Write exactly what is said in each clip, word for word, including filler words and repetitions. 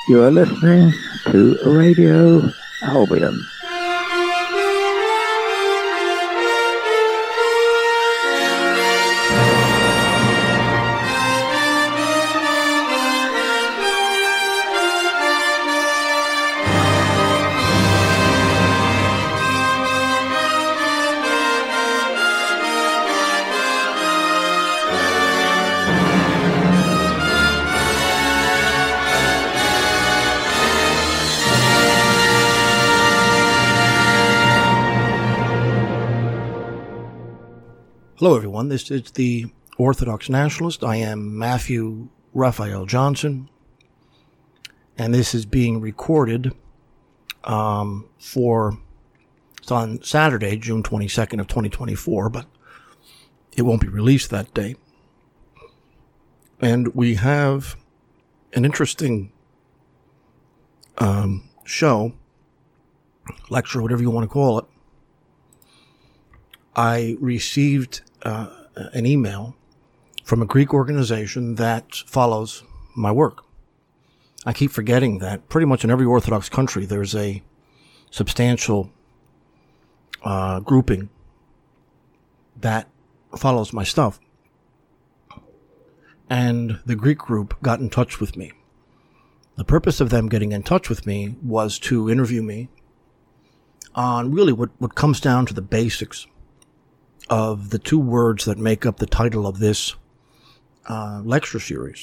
You are listening to Radio Albion. Hello, everyone. This is the Orthodox Nationalist. I am Matthew Raphael Johnson, and this is being recorded um, for, it's on Saturday, June twenty-second of twenty twenty-four, but it won't be released that day. And we have an interesting um, show, lecture, whatever you want to call it. I received uh, an email from a Greek organization that follows my work. I keep forgetting that pretty much in every Orthodox country there's a substantial uh, grouping that follows my stuff. And the Greek group got in touch with me. The purpose of them getting in touch with me was to interview me on really what, what comes down to the basics of the two words that make up the title of this uh, lecture series: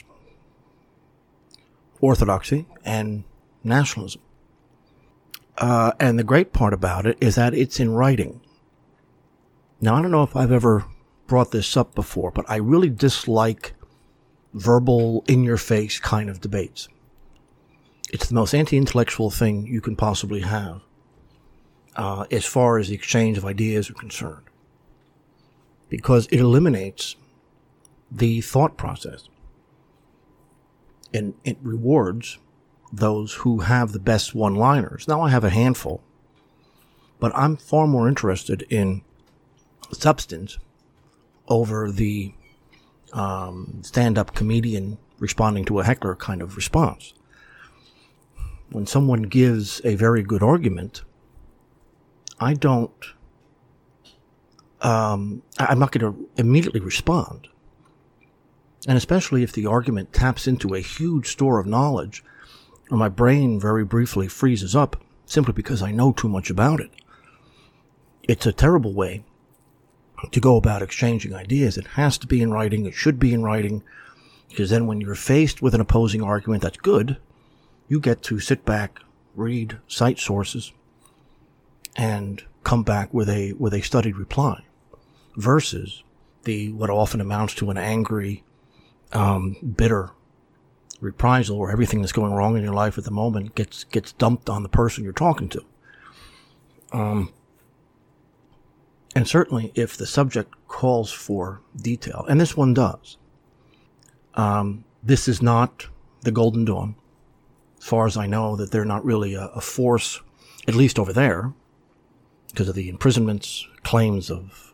orthodoxy and nationalism. Uh, and the great part about it is that it's in writing. Now, I don't know if I've ever brought this up before, but I really dislike verbal, in-your-face kind of debates. It's the most anti-intellectual thing you can possibly have uh, as far as the exchange of ideas are concerned, because it eliminates the thought process, and it rewards those who have the best one-liners. Now, I have a handful, but I'm far more interested in substance over the um, stand-up comedian responding to a heckler kind of response. When someone gives a very good argument, I don't Um, I'm not going to immediately respond. And especially if the argument taps into a huge store of knowledge, or my brain very briefly freezes up simply because I know too much about it. It's a terrible way to go about exchanging ideas. It has to be in writing. It should be in writing, because then when you're faced with an opposing argument that's good, you get to sit back, read, cite sources, and come back with a with a studied reply, versus the what often amounts to an angry, um, bitter reprisal, where everything that's going wrong in your life at the moment gets gets dumped on the person you're talking to. Um, and certainly, if the subject calls for detail, and this one does, um, this is not the Golden Dawn. As far as I know, that they're not really a, a force, at least over there, because of the imprisonments, claims of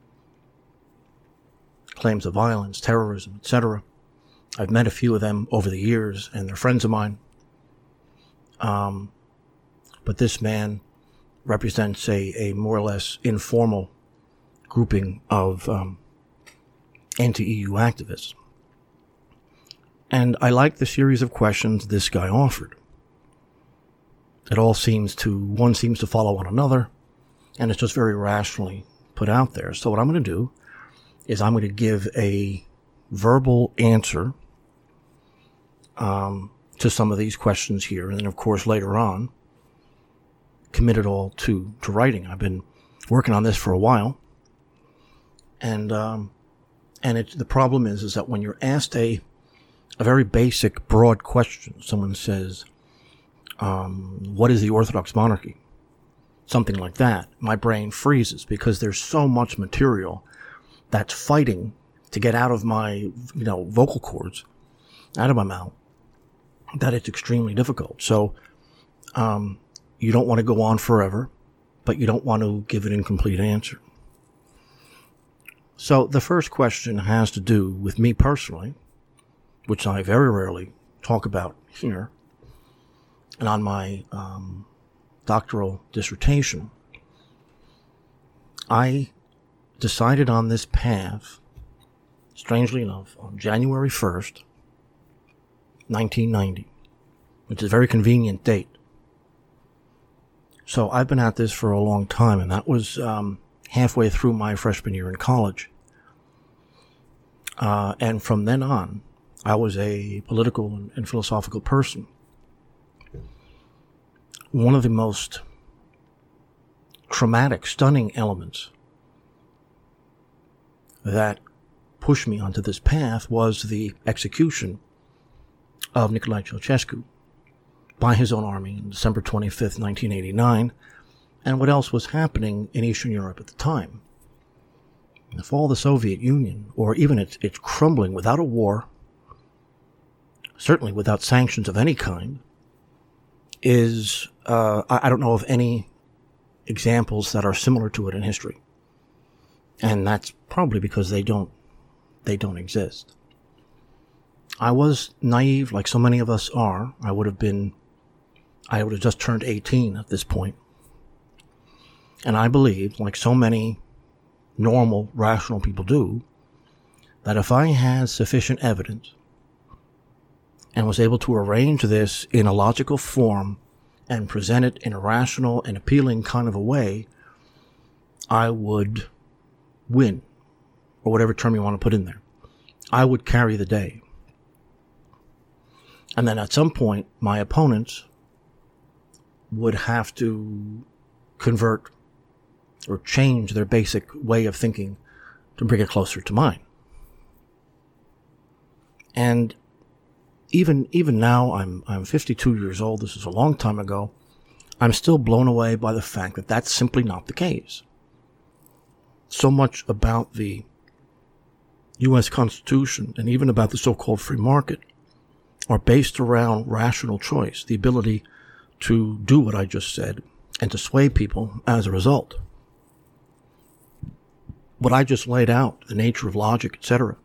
claims of violence, terrorism, et cetera. I've met a few of them over the years, and they're friends of mine. Um, but this man represents a, a more or less informal grouping of um, anti-E U activists. And I like the series of questions this guy offered. It all seems to, one seems to follow one another, and it's just very rationally put out there. So what I'm going to do is I'm going to give a verbal answer um, to some of these questions here. And then, of course, later on, commit it all to, to writing. I've been working on this for a while. And um, and it's, the problem is, is that when you're asked a, a very basic, broad question, someone says, um, what is the Orthodox monarchy? Something like that, my brain freezes, because there's so much material that's fighting to get out of my, you know, vocal cords, out of my mouth, that it's extremely difficult. So, um, you don't want to go on forever, but you don't want to give an incomplete answer. So the first question has to do with me personally, which I very rarely talk about here. and on my um, doctoral dissertation, I decided on this path, strangely enough, on January first, nineteen ninety, which is a very convenient date. So I've been at this for a long time, and that was um, halfway through my freshman year in college. Uh, and from then on, I was a political and, and philosophical person. One of the most traumatic, stunning elements that pushed me onto this path was the execution of Nicolae Ceausescu by his own army on December twenty-fifth, nineteen eighty-nine, and what else was happening in Eastern Europe at the time. The fall of the Soviet Union, or even its, its crumbling without a war, certainly without sanctions of any kind, is, uh, I, I don't know of any examples that are similar to it in history. And that's probably because they don't, they don't exist. I was naive, like so many of us are. I would have been, I would have just turned eighteen at this point. And I believed, like so many normal, rational people do, that if I had sufficient evidence and was able to arrange this in a logical form and present it in a rational and appealing kind of a way, I would win, or whatever term you want to put in there. I would carry the day. And then at some point, my opponents would have to convert or change their basic way of thinking to bring it closer to mine. And even even now, I'm I'm fifty-two years old. This is a long time ago. I'm still blown away by the fact that that's simply not the case. So much about the U S Constitution and even about the so-called free market are based around rational choice, the ability to do what I just said and to sway people as a result. What I just laid out, the nature of logic, et cetera,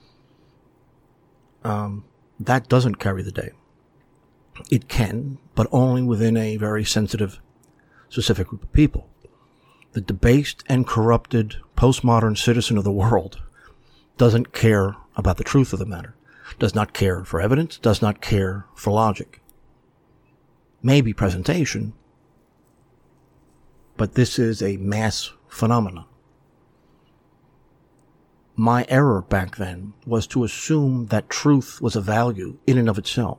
um, that doesn't carry the day. It can, but only within a very sensitive, specific group of people. The debased and corrupted postmodern citizen of the world doesn't care about the truth of the matter, does not care for evidence, does not care for logic. Maybe presentation, but this is a mass phenomenon. My error back then was to assume that truth was a value in and of itself.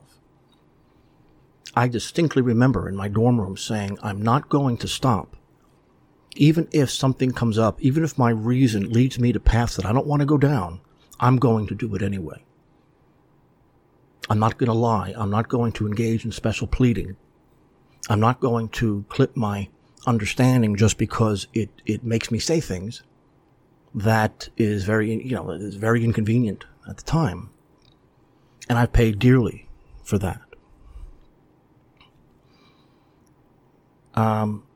I distinctly remember in my dorm room saying, I'm not going to stop. Even if something comes up, even if my reason leads me to paths that I don't want to go down, I'm going to do it anyway. I'm not going to lie. I'm not going to engage in special pleading. I'm not going to clip my understanding just because it, it makes me say things that is very, you know, is very inconvenient at the time. And I paid dearly for that. Um,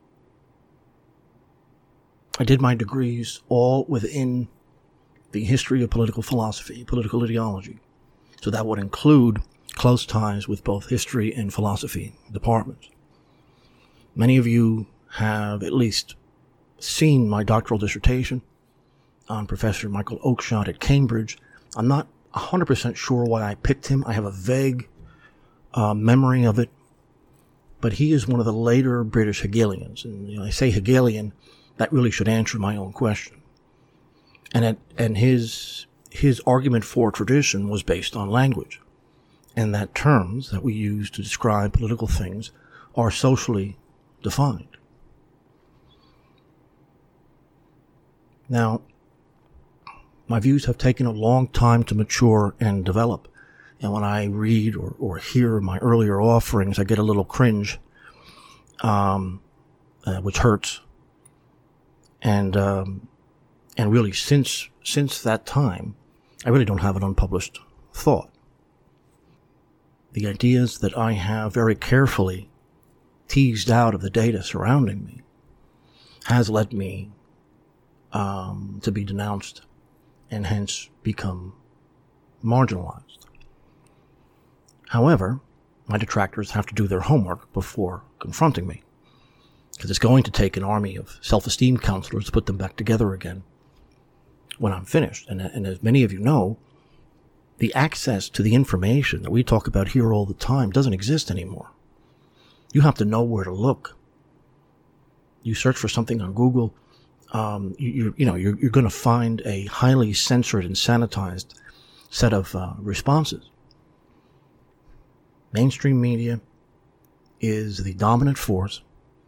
I did my degrees all within the history of political philosophy, political ideology. So that would include close ties with both history and philosophy departments. Many of you have at least seen my doctoral dissertation on Professor Michael Oakeshott at Cambridge. I'm not one hundred percent sure why I picked him. I have a vague uh, memory of it. But he is one of the later British Hegelians. And you know, I say Hegelian, that really should answer my own question. And at, and his his argument for tradition was based on language, and that terms that we use to describe political things are socially defined. Now, my views have taken a long time to mature and develop. And when I read or, or hear my earlier offerings, I get a little cringe, um, uh, which hurts. And, um, and really since, since that time, I really don't have an unpublished thought. The ideas that I have very carefully teased out of the data surrounding me has led me, um, to be denounced and hence become marginalized. However, my detractors have to do their homework before confronting me, because it's going to take an army of self-esteem counselors to put them back together again when I'm finished. And, and as many of you know, the access to the information that we talk about here all the time doesn't exist anymore. You have to know where to look. You search for something on Google, um, you, you, you know, you're, you're going to find a highly censored and sanitized set of uh, responses. Mainstream media is the dominant force,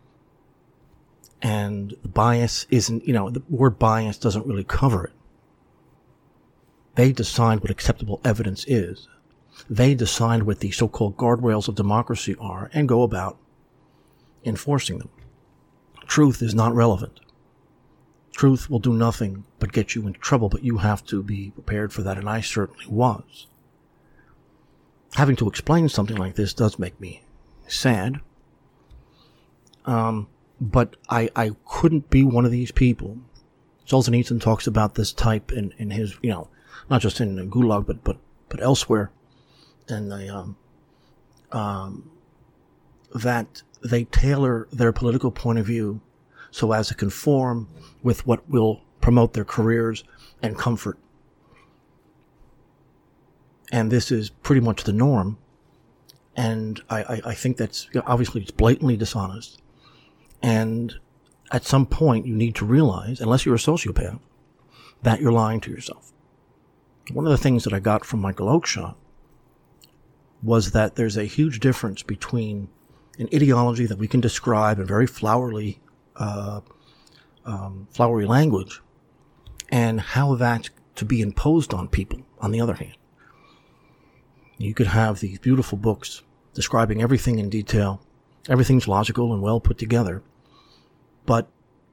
and the bias isn't, you know, the word bias doesn't really cover it. They decide what acceptable evidence is. They decide what the so-called guardrails of democracy are and go about enforcing them. Truth is not relevant. Truth will do nothing but get you into trouble, but you have to be prepared for that, and I certainly was. Having to explain something like this does make me sad. Um, but I, I couldn't be one of these people. Solzhenitsyn talks about this type in, in his, you know, not just in Gulag, but, but, but elsewhere. And they, um, um, that they tailor their political point of view so as to conform with what will promote their careers and comfort. And this is pretty much the norm. And I, I, I think that's, obviously, it's blatantly dishonest. And at some point, you need to realize, unless you're a sociopath, that you're lying to yourself. One of the things that I got from Michael Oakeshott was that there's a huge difference between an ideology that we can describe in very flowery, uh, um, flowery language, and how that's to be imposed on people, on the other hand. You could have these beautiful books describing everything in detail. Everything's logical and well put together. But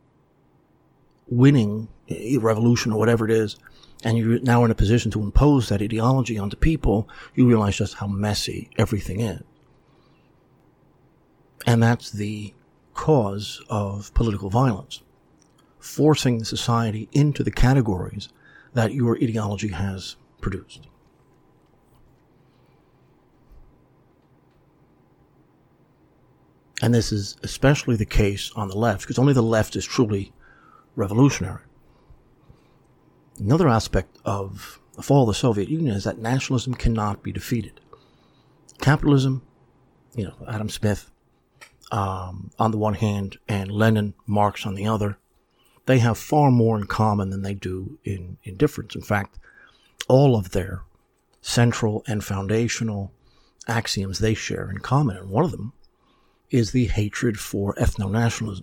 winning a revolution or whatever it is, and you're now in a position to impose that ideology onto people, you realize just how messy everything is. And that's the cause of political violence. Forcing the society into the categories that your ideology has produced. And this is especially the case on the left, because only the left is truly revolutionary. Another aspect of the fall of the Soviet Union is that nationalism cannot be defeated. Capitalism, you know, Adam Smith um, on the one hand and Lenin, Marx on the other, they have far more in common than they do in, in difference. In fact, all of their central and foundational axioms they share in common, and one of them is the hatred for ethno-nationalism.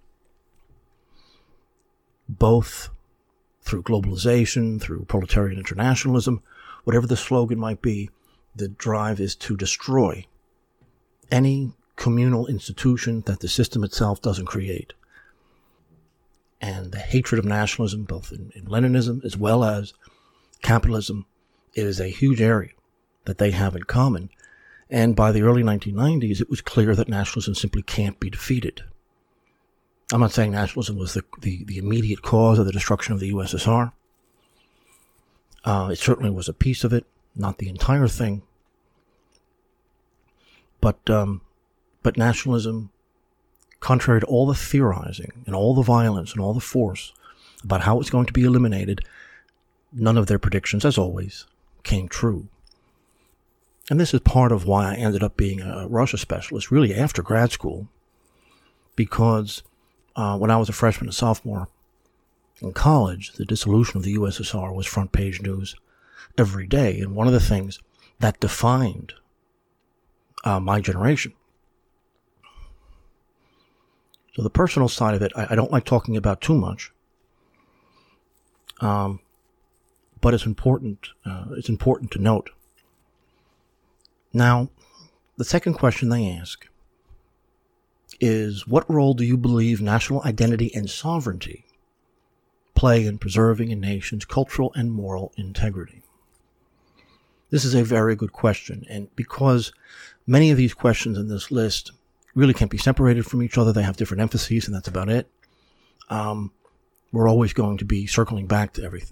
Both through globalization, through proletarian internationalism, whatever the slogan might be, the drive is to destroy any communal institution that the system itself doesn't create. And the hatred of nationalism, both in, in Leninism as well as capitalism, is a huge area that they have in common. And by the early nineteen nineties, it was clear that nationalism simply can't be defeated. I'm not saying nationalism was the, the, the immediate cause of the destruction of the U S S R. Uh, it certainly was a piece of it, not the entire thing. But, um, but nationalism, contrary to all the theorizing and all the violence and all the force about how it's going to be eliminated, none of their predictions, as always, came true. And this is part of why I ended up being a Russia specialist, really after grad school, because uh, when I was a freshman and sophomore in college, the dissolution of the U S S R was front page news every day. And one of the things that defined uh, my generation. So the personal side of it, I, I don't like talking about too much, um, but it's important. Uh, it's important to note. Now, the second question they ask is, what role do you believe national identity and sovereignty play in preserving a nation's cultural and moral integrity? This is a very good question, and because many of these questions in this list really can't be separated from each other, they have different emphases, and that's about it. Um, we're always going to be circling back to everything.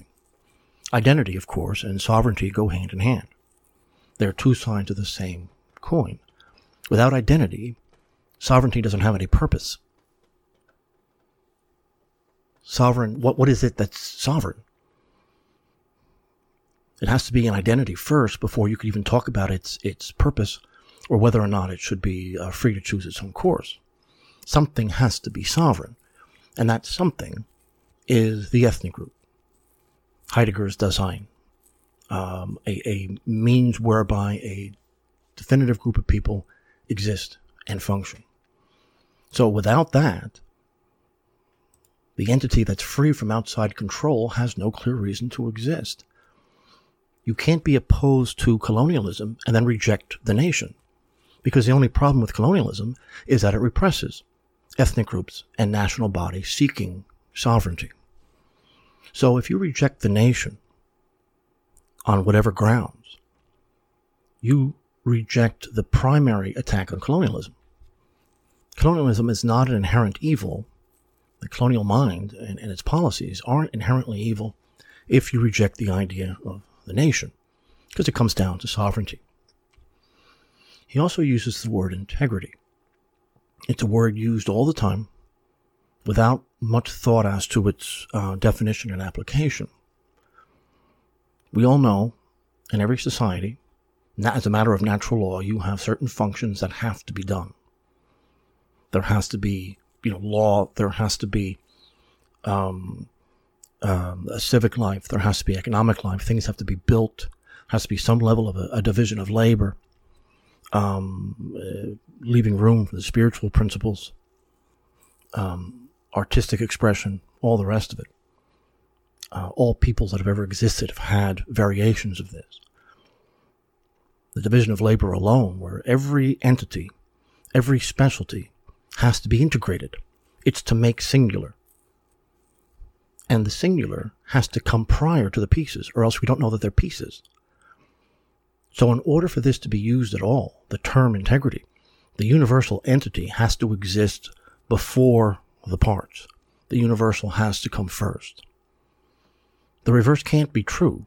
Identity, of course, and sovereignty go hand in hand. They're two sides of the same coin. Without identity, sovereignty doesn't have any purpose. Sovereign, what, what is it that's sovereign? It has to be an identity first before you could even talk about its its purpose or whether or not it should be uh, free to choose its own course. Something has to be sovereign, and that something is the ethnic group. Heidegger's Dasein, um, a, a means whereby a definitive group of people exist and function. So without that, the entity that's free from outside control has no clear reason to exist. You can't be opposed to colonialism and then reject the nation, because the only problem with colonialism is that it represses ethnic groups and national bodies seeking sovereignty. So if you reject the nation on whatever grounds, you reject the primary attack on colonialism. Colonialism is not an inherent evil. The colonial mind and, and its policies aren't inherently evil if you reject the idea of the nation, because it comes down to sovereignty. He also uses the word integrity. It's a word used all the time without much thought as to its uh, definition and application. We all know in every society, as a matter of natural law, you have certain functions that have to be done. There has to be, you know, law. There has to be um, um, a civic life. There has to be economic life. Things have to be built. Has to be some level of a, a division of labor, um, uh, leaving room for the spiritual principles, um, artistic expression, all the rest of it. Uh, all peoples that have ever existed have had variations of this. The division of labor alone, where every entity, every specialty has to be integrated. It's to make singular. And the singular has to come prior to the pieces, or else we don't know that they're pieces. So in order for this to be used at all, the term integrity, the universal entity has to exist before the parts. The universal has to come first. The reverse can't be true,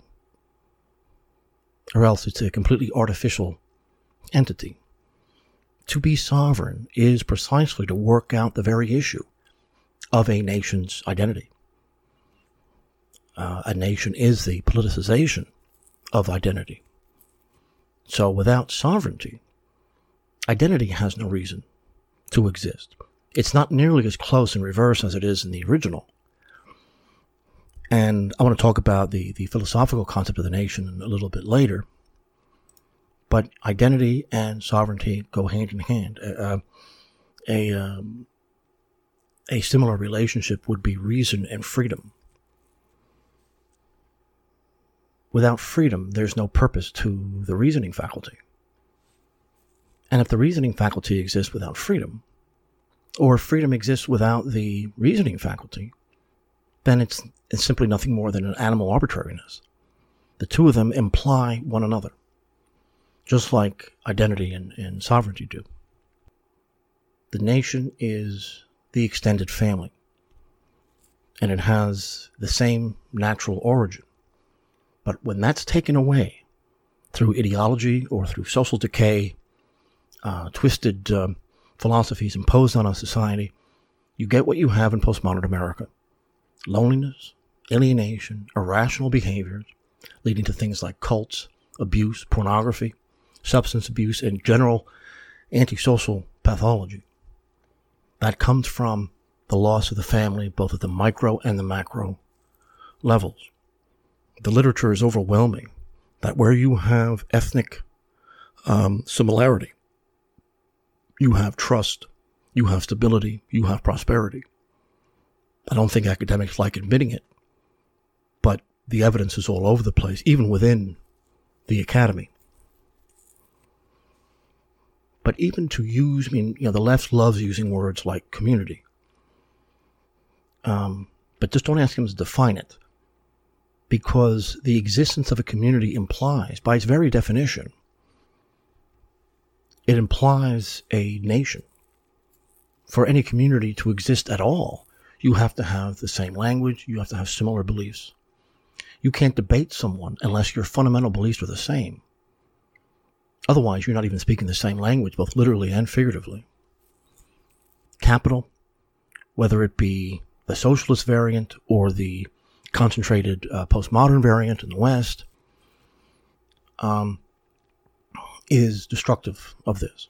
or else it's a completely artificial entity. To be sovereign is precisely to work out the very issue of a nation's identity. Uh, a nation is the politicization of identity. So without sovereignty, identity has no reason to exist. It's not nearly as close in reverse as it is in the original. And I want to talk about the, the philosophical concept of the nation a little bit later. But identity and sovereignty go hand in hand. Uh, a, um, a similar relationship would be reason and freedom. Without freedom, there's no purpose to the reasoning faculty. And if the reasoning faculty exists without freedom, or if freedom exists without the reasoning faculty, then it's, it's simply nothing more than an animal arbitrariness. The two of them imply one another, just like identity and, and sovereignty do. The nation is the extended family, and it has the same natural origin. But when that's taken away through ideology or through social decay, uh, twisted um, philosophies imposed on a society, you get what you have in postmodern America. Loneliness, alienation, irrational behaviors, leading to things like cults, abuse, pornography, substance abuse, and general antisocial pathology. That comes from the loss of the family, both at the micro and the macro levels. The literature is overwhelming that where you have ethnic um, similarity, you have trust, you have stability, you have prosperity. I don't think academics like admitting it, but the evidence is all over the place, even within the academy. But even to use, I mean, you know, the left loves using words like community. Um, but just don't ask them to define it. Because the existence of a community implies, by its very definition, it implies a nation. For any community to exist at all, you have to have the same language, you have to have similar beliefs. You can't debate someone unless your fundamental beliefs are the same. Otherwise, you're not even speaking the same language, both literally and figuratively. Capital, whether it be the socialist variant or the concentrated uh, postmodern variant in the West, um, is destructive of this.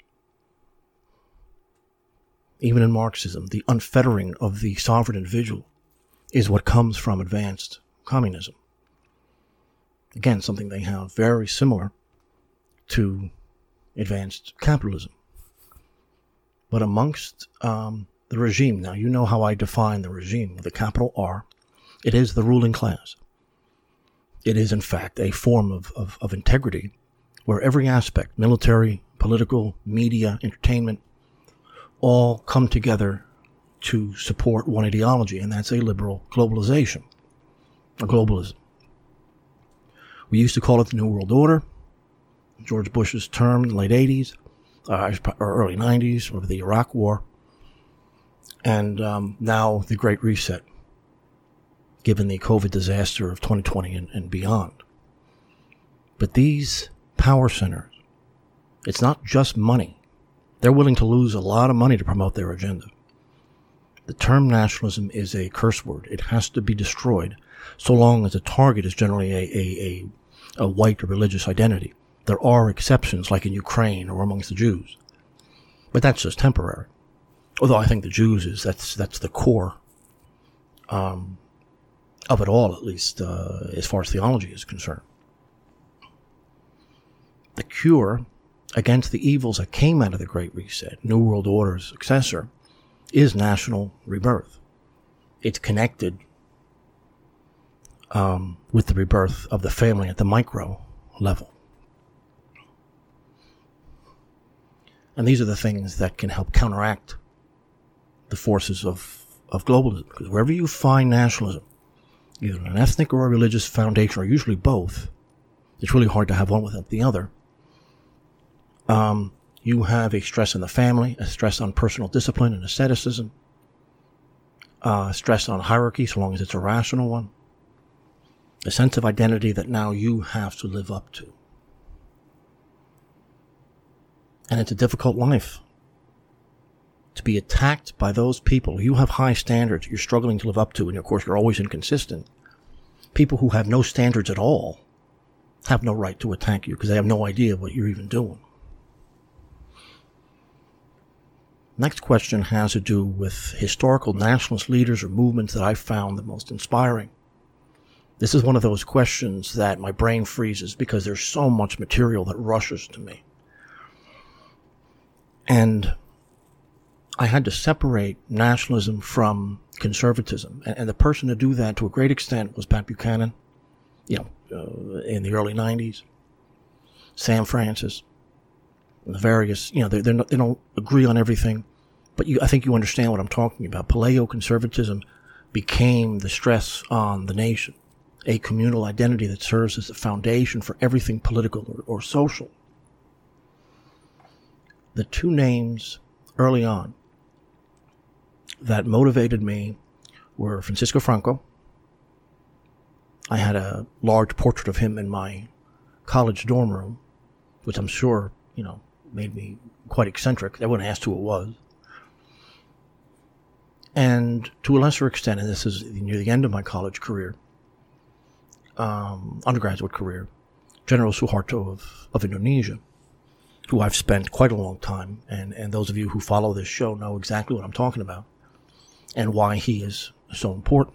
Even in Marxism, the unfettering of the sovereign individual is what comes from advanced communism. Again, something they have very similar to advanced capitalism. But amongst um, the regime, now you know how I define the regime with a capital R. It is the ruling class. It is, in fact, a form of, of, of integrity where every aspect, military, political, media, entertainment, all come together to support one ideology, and that's a liberal globalization, or globalism. We used to call it the New World Order. George Bush's term in the late eighties, uh, or early nineties, over the Iraq War, and um, now the Great Reset, given the COVID disaster of twenty twenty and, and beyond. But these power centers, it's not just money. They're willing to lose a lot of money to promote their agenda. The term nationalism is a curse word. It has to be destroyed, so long as the target is generally a, a, a, a white or religious identity. There are exceptions, like in Ukraine or amongst the Jews. But that's just temporary. Although I think the Jews is, that's, that's the core um, of it all, at least uh, as far as theology is concerned. The cure against the evils that came out of the Great Reset, New World Order's successor, is national rebirth. It's connected um, with the rebirth of the family at the micro level. And these are the things that can help counteract the forces of, of globalism. Because wherever you find nationalism, either an ethnic or a religious foundation, or usually both, it's really hard to have one without the other. Um, you have a stress on the family, a stress on personal discipline and asceticism, uh, stress on hierarchy, so long as it's a rational one, a sense of identity that now you have to live up to. And it's a difficult life to be attacked by those people. You have high standards you're struggling to live up to, and of course you're always inconsistent. People who have no standards at all have no right to attack you because they have no idea what you're even doing. Next question has to do with historical nationalist leaders or movements that I found the most inspiring. This is one of those questions that my brain freezes because there's so much material that rushes to me. And I had to separate nationalism from conservatism. And, and the person to do that to a great extent was Pat Buchanan, you know, uh, in the early nineties. Sam Francis, and the various, you know, they're, they're not, they don't agree on everything. But you, I think you understand what I'm talking about. Paleo-conservatism became the stress on the nation, a communal identity that serves as the foundation for everything political or, or social. The two names early on that motivated me were Francisco Franco. I had a large portrait of him in my college dorm room, which I'm sure, you know, made me quite eccentric. Everyone asked who it was. And to a lesser extent, and this is near the end of my college career, um, undergraduate career, General Suharto of, of Indonesia, who I've spent quite a long time, and, and those of you who follow this show know exactly what I'm talking about and why he is so important.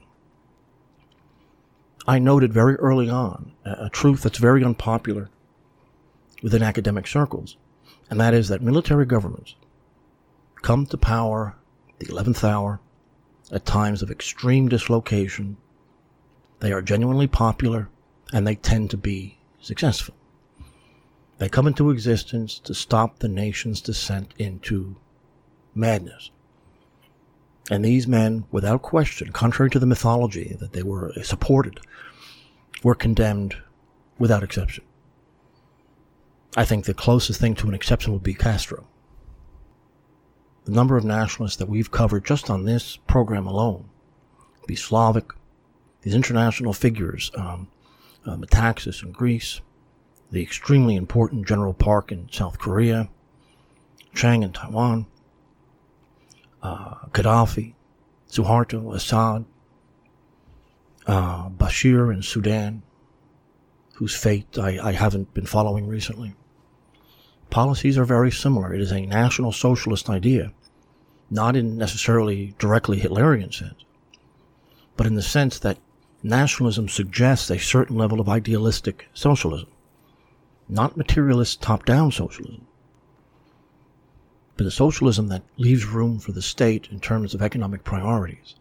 I noted very early on a, a truth that's very unpopular within academic circles, and that is that military governments come to power the eleventh hour at times of extreme dislocation. They are genuinely popular, and they tend to be successful. They come into existence to stop the nation's descent into madness. And these men, without question, contrary to the mythology that they were supported, were condemned without exception. I think the closest thing to an exception would be Castro. The number of nationalists that we've covered just on this program alone, be Slavic, these international figures, um, uh, Metaxas in Greece, the extremely important General Park in South Korea, Chang in Taiwan, uh, Gaddafi, Suharto, Assad, uh, Bashir in Sudan, whose fate I, I haven't been following recently. Policies are very similar. It is a national socialist idea, not in necessarily directly Hitlerian sense, but in the sense that nationalism suggests a certain level of idealistic socialism, not materialist top-down socialism, but a socialism that leaves room for the state in terms of economic priorities.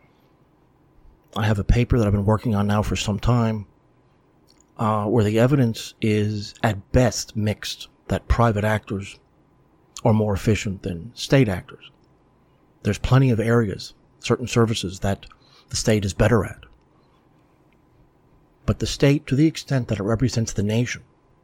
I have a paper that I've been working on now for some time uh, where the evidence is at best mixed that private actors are more efficient than state actors. There's plenty of areas, certain services that the state is better at. But the state, to the extent that it represents the nation,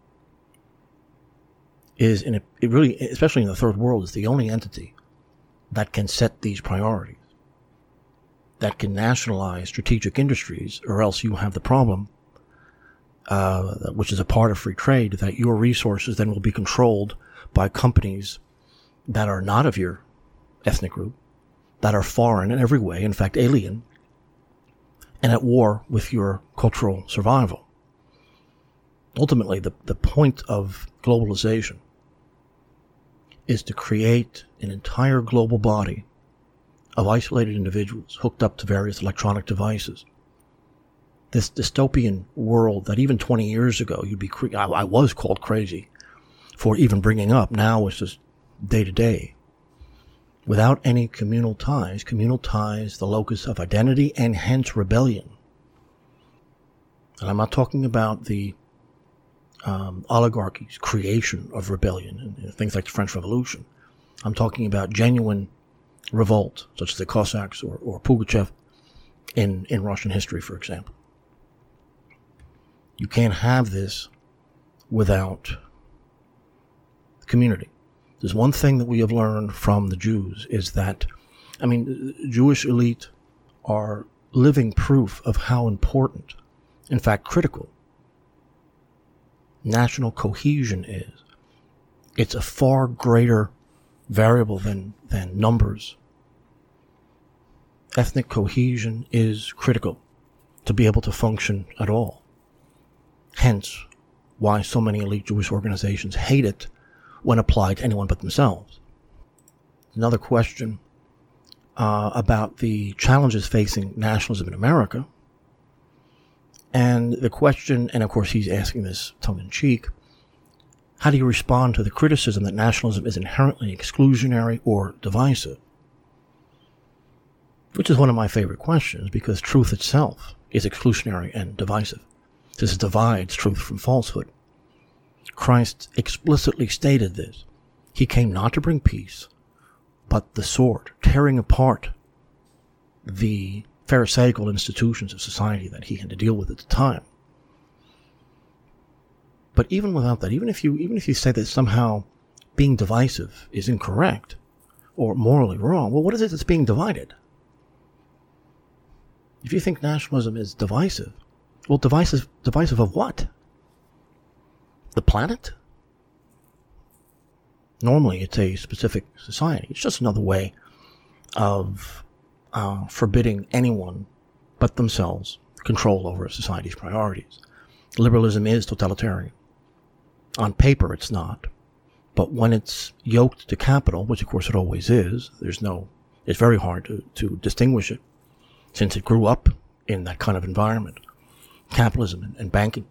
is in a, it really, especially in the third world, is the only entity that can set these priorities, that can nationalize strategic industries, or else you have the problem, uh, which is a part of free trade, that your resources then will be controlled by companies that are not of your ethnic group, that are foreign in every way, in fact alien, and at war with your cultural survival. Ultimately, the, the point of globalization is to create an entire global body of isolated individuals hooked up to various electronic devices. This dystopian world that even twenty years ago you'd be cre- I, I was called crazy for even bringing up, now it's just day to day. Without any communal ties, communal ties, the locus of identity and hence rebellion. And I'm not talking about the um, oligarchy's creation of rebellion and things like the French Revolution. I'm talking about genuine revolt, such as the Cossacks or, or Pugachev in, in Russian history, for example. You can't have this without community. There's one thing that we have learned from the Jews is that, I mean, the Jewish elite are living proof of how important, in fact critical, national cohesion is. It's a far greater variable than, than numbers. Ethnic cohesion is critical to be able to function at all. Hence, why so many elite Jewish organizations hate it when applied to anyone but themselves. Another question uh, about the challenges facing nationalism in America. And the question, and of course he's asking this tongue-in-cheek, how do you respond to the criticism that nationalism is inherently exclusionary or divisive? Which is one of my favorite questions, because truth itself is exclusionary and divisive. This divides truth from falsehood. Christ explicitly stated this. He came not to bring peace, but the sword, tearing apart the pharisaical institutions of society that he had to deal with at the time. But even without that, even if you even if you say that somehow being divisive is incorrect or morally wrong, well, what is it that's being divided? If you think nationalism is divisive, well, divisive divisive of what? The planet? Normally, it's a specific society. It's just another way of uh, forbidding anyone but themselves control over a society's priorities. Liberalism is totalitarian. On paper, it's not. But when it's yoked to capital, which of course it always is, there's no, it's very hard to, to distinguish it since it grew up in that kind of environment. Capitalism and, and banking.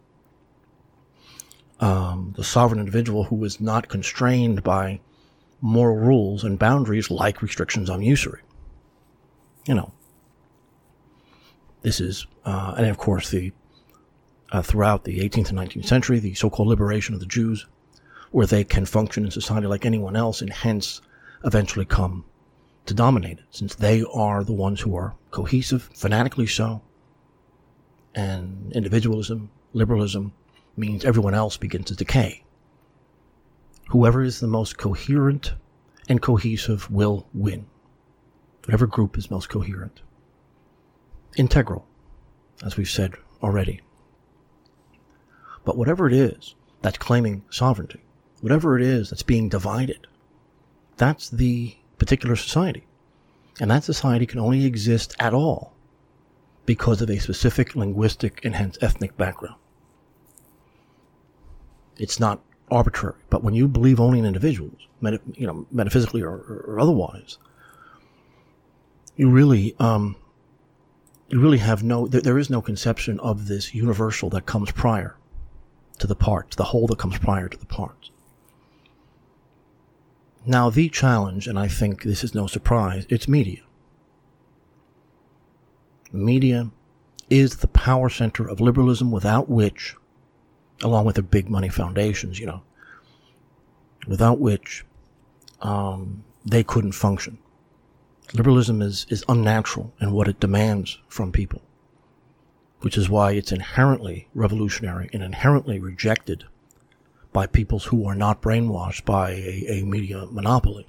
Um, the sovereign individual who is not constrained by moral rules and boundaries like restrictions on usury. You know, this is, uh, and of course, the uh, throughout the eighteenth and nineteenth century, the so-called liberation of the Jews, where they can function in society like anyone else and hence eventually come to dominate it, since they are the ones who are cohesive, fanatically so, and individualism, liberalism, means everyone else begins to decay. Whoever is the most coherent and cohesive will win. Whatever group is most coherent. Integral, as we've said already. But whatever it is, that's claiming sovereignty, whatever it is that's being divided, that's the particular society. And that society can only exist at all because of a specific linguistic and hence ethnic background. It's not arbitrary. But when you believe only in individuals, meta, you know, metaphysically or, or otherwise, you really, um, you really have no, there, there is no conception of this universal that comes prior to the parts, the whole that comes prior to the parts. Now, the challenge, and I think this is no surprise, it's media. Media is the power center of liberalism, without which, along with the big money foundations, you know, without which um, they couldn't function. Liberalism is, is unnatural in what it demands from people, which is why it's inherently revolutionary and inherently rejected by peoples who are not brainwashed by a, a media monopoly.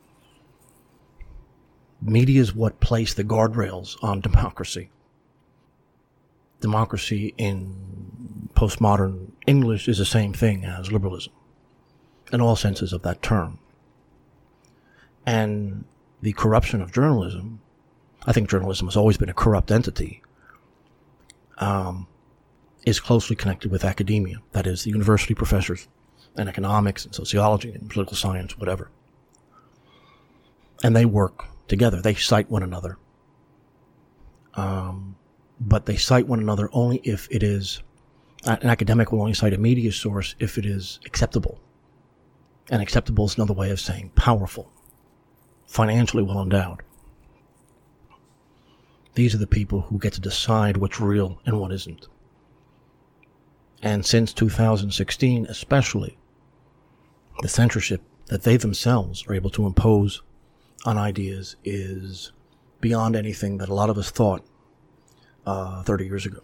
Media is what placed the guardrails on democracy. Democracy in postmodern English is the same thing as liberalism, in all senses of that term. And the corruption of journalism, I think journalism has always been a corrupt entity, um, is closely connected with academia. That is, the university professors in economics and sociology and political science, whatever. And they work together. They cite one another. Um, but they cite one another only if it is, an academic will only cite a media source if it is acceptable. And acceptable is another way of saying powerful, financially well endowed. These are the people who get to decide what's real and what isn't. And since two thousand sixteen, especially, the censorship that they themselves are able to impose on ideas is beyond anything that a lot of us thought uh, thirty years ago.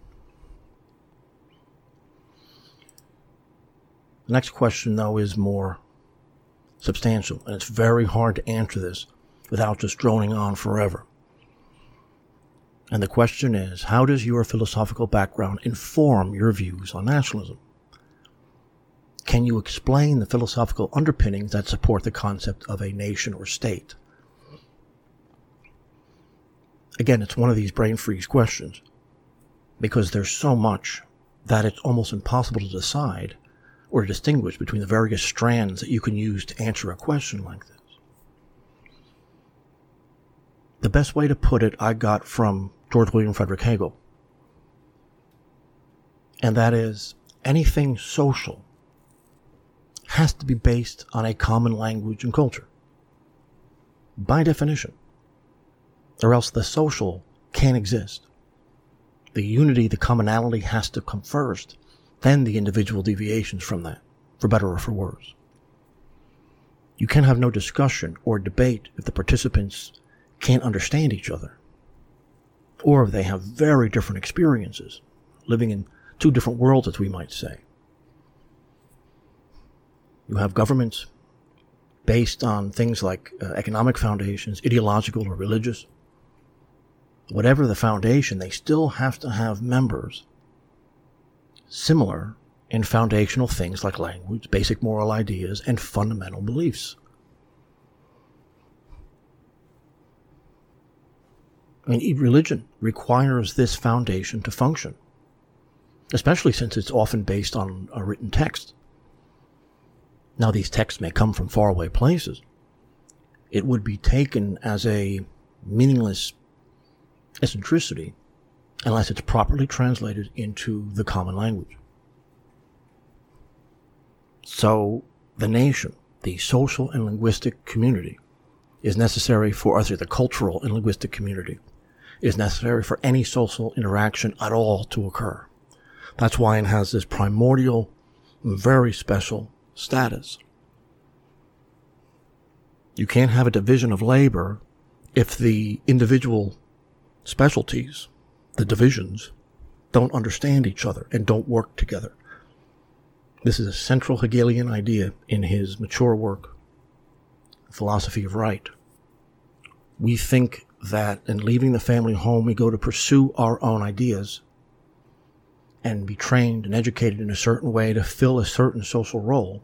The next question, though, is more substantial, and it's very hard to answer this without just droning on forever. And the question is, how does your philosophical background inform your views on nationalism? Can you explain the philosophical underpinnings that support the concept of a nation or state? Again, it's one of these brain freeze questions, because there's so much that it's almost impossible to decide or to distinguish between the various strands that you can use to answer a question like this. The best way to put it I got from George William Frederick Hegel, and that is, anything social has to be based on a common language and culture, by definition, or else the social can't exist. The unity, the commonality has to come first, then the individual deviations from that, for better or for worse. You can have no discussion or debate if the participants can't understand each other, or if they have very different experiences, living in two different worlds, as we might say. You have governments based on things like uh, economic foundations, ideological or religious. Whatever the foundation, they still have to have members similar in foundational things like language, basic moral ideas, and fundamental beliefs. I mean, religion requires this foundation to function, especially since it's often based on a written text. Now, these texts may come from faraway places. It would be taken as a meaningless eccentricity unless it's properly translated into the common language. So, the nation, the social and linguistic community, is necessary for, or the cultural and linguistic community, is necessary for any social interaction at all to occur. That's why it has this primordial, very special status. You can't have a division of labor if the individual specialties, the divisions, don't understand each other and don't work together. This is a central Hegelian idea in his mature work, Philosophy of Right. We think that in leaving the family home, we go to pursue our own ideas, and be trained and educated in a certain way to fill a certain social role,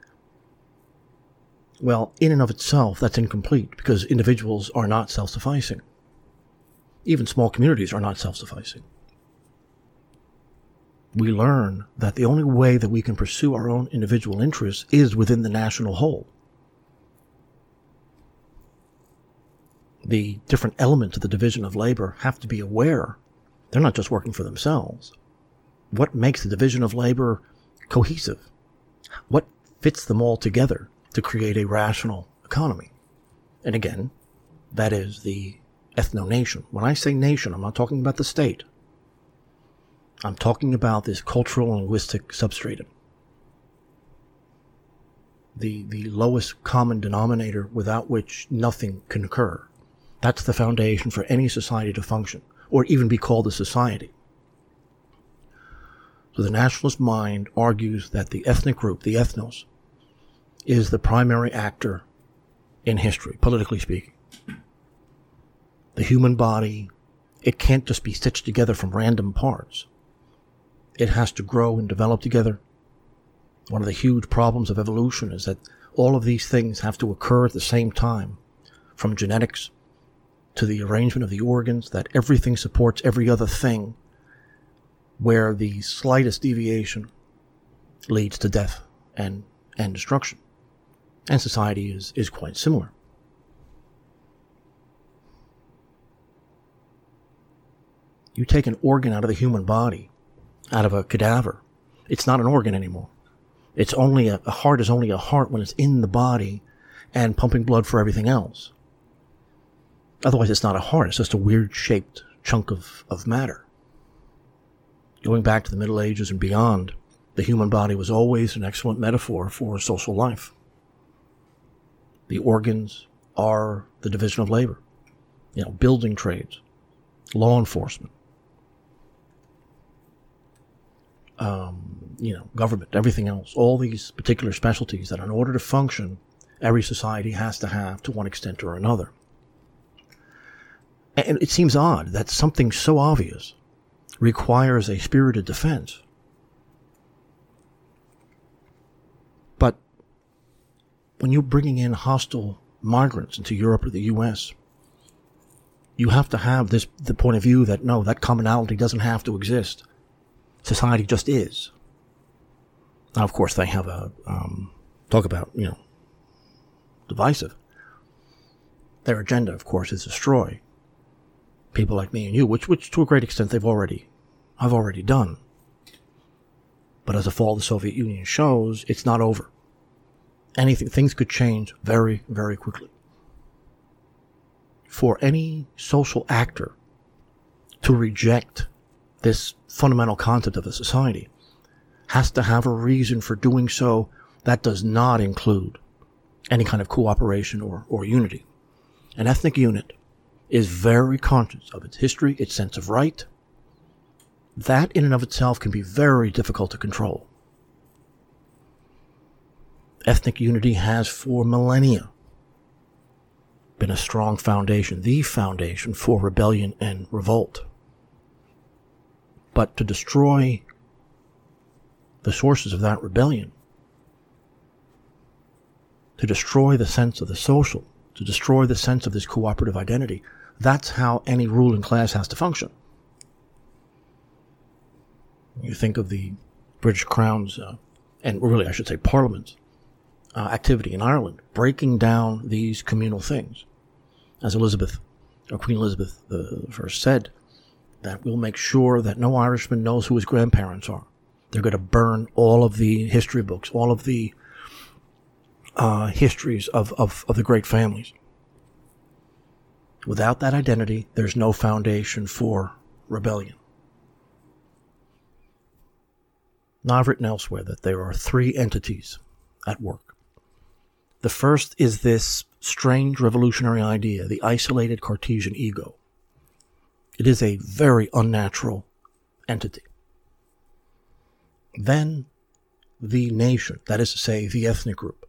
well, in and of itself, that's incomplete because individuals are not self-sufficing. Even small communities are not self-sufficing. We learn that the only way that we can pursue our own individual interests is within the national whole. The different elements of the division of labor have to be aware they're not just working for themselves. What makes the division of labor cohesive? What fits them all together to create a rational economy? And again, that is the ethno-nation. When I say nation, I'm not talking about the state. I'm talking about this cultural and linguistic substratum. The, the lowest common denominator without which nothing can occur. That's the foundation for any society to function, or even be called a society. So the nationalist mind argues that the ethnic group, the ethnos, is the primary actor in history, politically speaking. The human body, it can't just be stitched together from random parts. It has to grow and develop together. One of the huge problems of evolution is that all of these things have to occur at the same time, from genetics to the arrangement of the organs, that everything supports every other thing, where the slightest deviation leads to death and, and destruction. And society is, is quite similar. You take an organ out of the human body, out of a cadaver, it's not an organ anymore. It's only a, a heart is only a heart when it's in the body and pumping blood for everything else. Otherwise, it's not a heart. It's just a weird-shaped chunk of, of matter. Going back to the Middle Ages and beyond, the human body was always an excellent metaphor for social life. The organs are the division of labor. You know, building trades, law enforcement, um, you know, government, everything else. All these particular specialties that in order to function, every society has to have to one extent or another. And it seems odd that something so obvious requires a spirited defense. But when you're bringing in hostile migrants into Europe or the U S, you have to have this the point of view that, no, that commonality doesn't have to exist. Society just is. Now, of course, they have a, um, talk about, you know, divisive. Their agenda, of course, is destroy people like me and you, which, which to a great extent they've already, have already done. But as the fall of the Soviet Union shows, it's not over. Anything, things could change very, very quickly. For any social actor to reject this fundamental concept of a society has to have a reason for doing so that does not include any kind of cooperation or, or unity. An ethnic unit is very conscious of its history, its sense of right. That in and of itself can be very difficult to control. Ethnic unity has for millennia been a strong foundation, the foundation for rebellion and revolt. But to destroy the sources of that rebellion, to destroy the sense of the social, to destroy the sense of this cooperative identity, that's how any ruling class has to function. You think of the British Crown's, uh, and really I should say Parliament's, uh, activity in Ireland, breaking down these communal things. As Elizabeth, or Queen Elizabeth the First said, that we'll make sure that no Irishman knows who his grandparents are. They're going to burn all of the history books, all of the uh, histories of, of, of the great families. Without that identity, there's no foundation for rebellion. Now, I've written elsewhere that there are three entities at work. The first is this strange revolutionary idea, the isolated Cartesian ego. It is a very unnatural entity. Then the nation, that is to say, the ethnic group.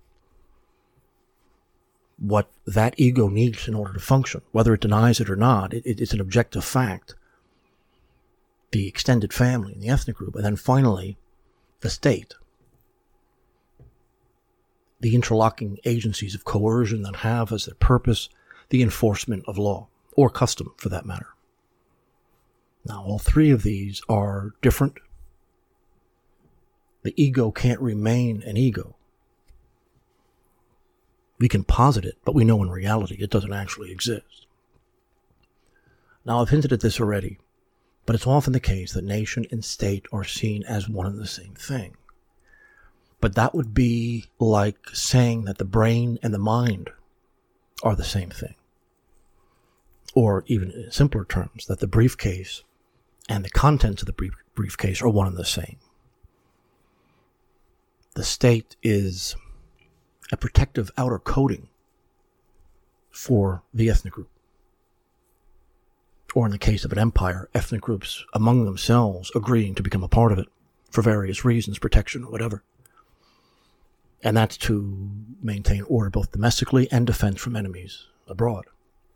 What that ego needs in order to function, whether it denies it or not, it, it, it's an objective fact. the extended family, and the ethnic group, and then finally the state. The interlocking agencies of coercion that have as their purpose the enforcement of law, or custom for that matter. Now, all three of these are different. The ego can't remain an ego. We can posit it, but we know in reality it doesn't actually exist. Now, I've hinted at this already, but it's often the case that nation and state are seen as one and the same thing. But that would be like saying that the brain and the mind are the same thing. Or even in simpler terms, that the briefcase and the contents of the brief, briefcase are one and the same. The state is a protective outer coating for the ethnic group. Or in the case of an empire, ethnic groups among themselves agreeing to become a part of it for various reasons, protection, whatever. And that's to maintain order both domestically and defense from enemies abroad.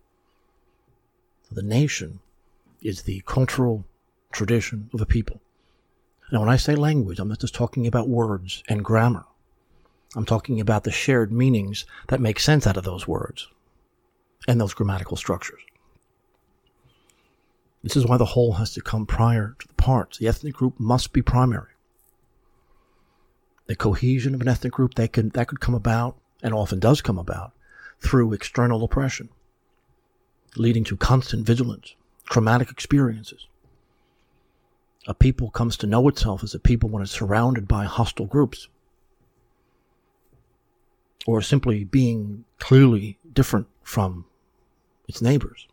So the nation is the cultural tradition of a people. Now, when I say language, I'm not just talking about words and grammar. I'm talking about the shared meanings that make sense out of those words and those grammatical structures. This is why the whole has to come prior to the parts. The ethnic group must be primary. The cohesion of an ethnic group, they can, that could come about, and often does come about, through external oppression, leading to constant vigilance, traumatic experiences. A people comes to know itself as a people when it's surrounded by hostile groups, or simply being clearly different from its neighbors.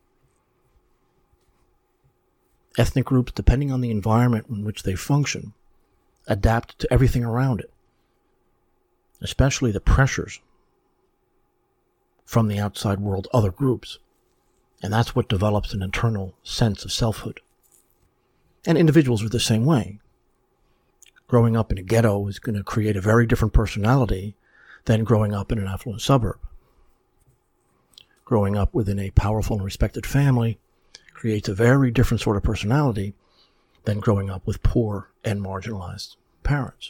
Ethnic groups, depending on the environment in which they function, adapt to everything around it, especially the pressures from the outside world, other groups. And that's what develops an internal sense of selfhood. And individuals are the same way. Growing up in a ghetto is going to create a very different personality than growing up in an affluent suburb. Growing up within a powerful and respected family creates a very different sort of personality than growing up with poor and marginalized parents.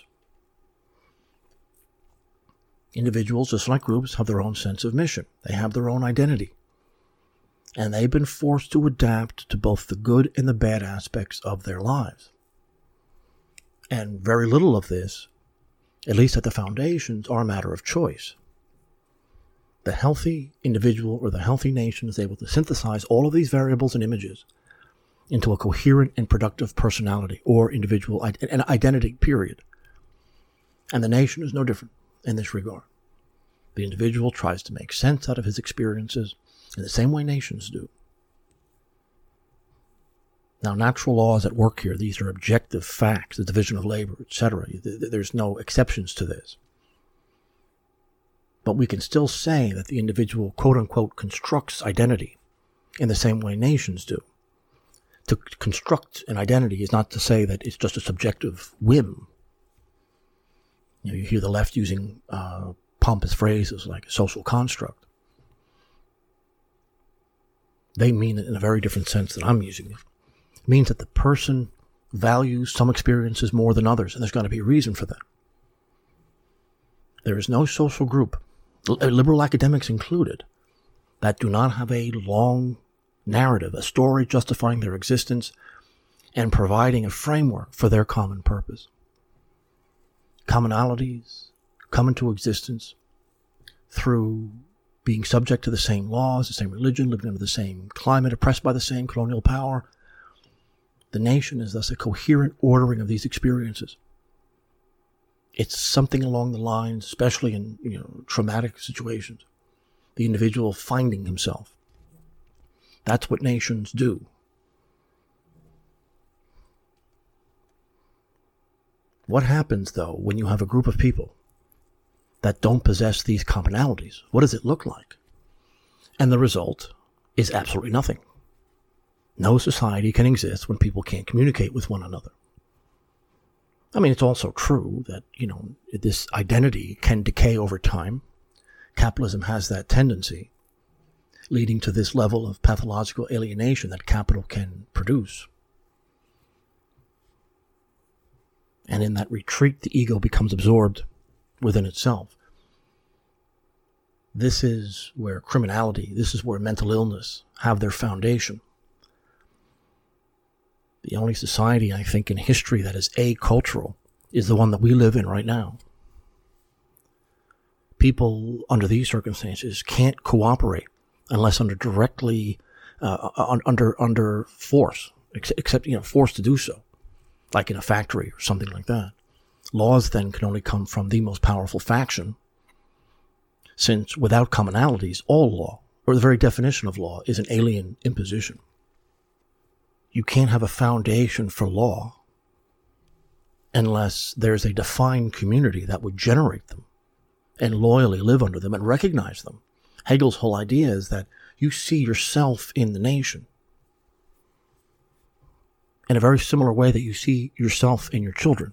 Individuals, just like groups, have their own sense of mission. They have their own identity. And they've been forced to adapt to both the good and the bad aspects of their lives. And very little of this, at least at the foundations, are a matter of choice. The healthy individual or the healthy nation is able to synthesize all of these variables and images into a coherent and productive personality or individual an identity, period. And the nation is no different in this regard. The individual tries to make sense out of his experiences in the same way nations do. Now, natural laws at work here, these are objective facts, the division of labor, et cetera. There's no exceptions to this. But we can still say that the individual, quote-unquote, constructs identity in the same way nations do. To construct an identity is not to say that it's just a subjective whim. You know, you hear the left using uh, pompous phrases like a social construct. They mean it in a very different sense than I'm using it. It means that the person values some experiences more than others, and there's got to be a reason for that. There is no social group, liberal academics included, that do not have a long narrative, a story justifying their existence and providing a framework for their common purpose. Commonalities come into existence through being subject to the same laws, the same religion, living under the same climate, oppressed by the same colonial power. The nation is thus a coherent ordering of these experiences. It's something along the lines, especially in you know traumatic situations, the individual finding himself. That's what nations do. What happens, though, when you have a group of people that don't possess these commonalities? What does it look like? And the result is absolutely nothing. No society can exist when people can't communicate with one another. I mean, it's also true that, you know, this identity can decay over time. Capitalism has that tendency, leading to this level of pathological alienation that capital can produce. And in that retreat, the ego becomes absorbed within itself. This is where criminality, this is where mental illness have their foundation. The only society, I think, in history that is acultural is the one that we live in right now. People under these circumstances can't cooperate unless under directly, uh, under under force, except, you know, forced to do so, like in a factory or something like that. Laws then can only come from the most powerful faction, since without commonalities, all law, or the very definition of law, is an alien imposition. You can't have a foundation for law unless there's a defined community that would generate them and loyally live under them and recognize them. Hegel's whole idea is that you see yourself in the nation in a very similar way that you see yourself in your children.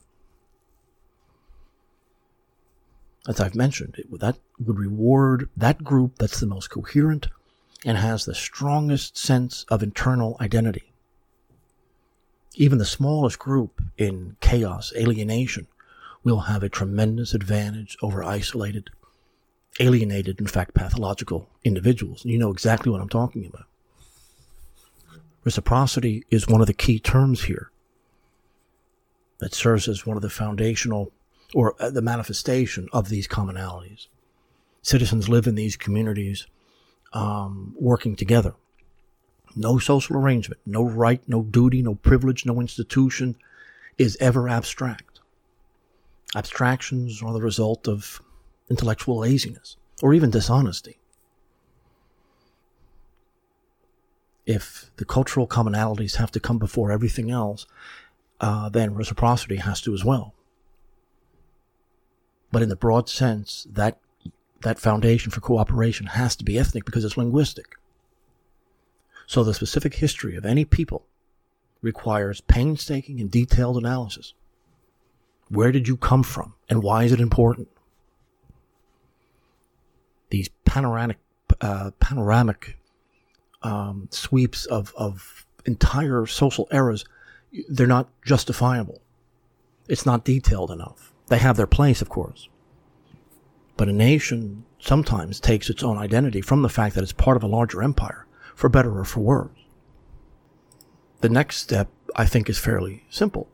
As I've mentioned, it, that would reward that group that's the most coherent and has the strongest sense of internal identity. Even the smallest group in chaos, alienation, will have a tremendous advantage over isolated, alienated, in fact, pathological individuals. And you know exactly what I'm talking about. Reciprocity is one of the key terms here that serves as one of the foundational or the manifestation of these commonalities. Citizens live in these communities um, working together. No social arrangement, no right, no duty, no privilege, no institution is ever abstract. Abstractions are the result of intellectual laziness or even dishonesty. If the cultural commonalities have to come before everything else, uh, then reciprocity has to as well. But in the broad sense, that that foundation for cooperation has to be ethnic because it's linguistic. So the specific history of any people requires painstaking and detailed analysis. Where did you come from, and why is it important? These panoramic, uh, panoramic um, sweeps of, of entire social eras, they're not justifiable. It's not detailed enough. They have their place, of course. But a nation sometimes takes its own identity from the fact that it's part of a larger empire, for better or for worse. The next step, I think, is fairly simple.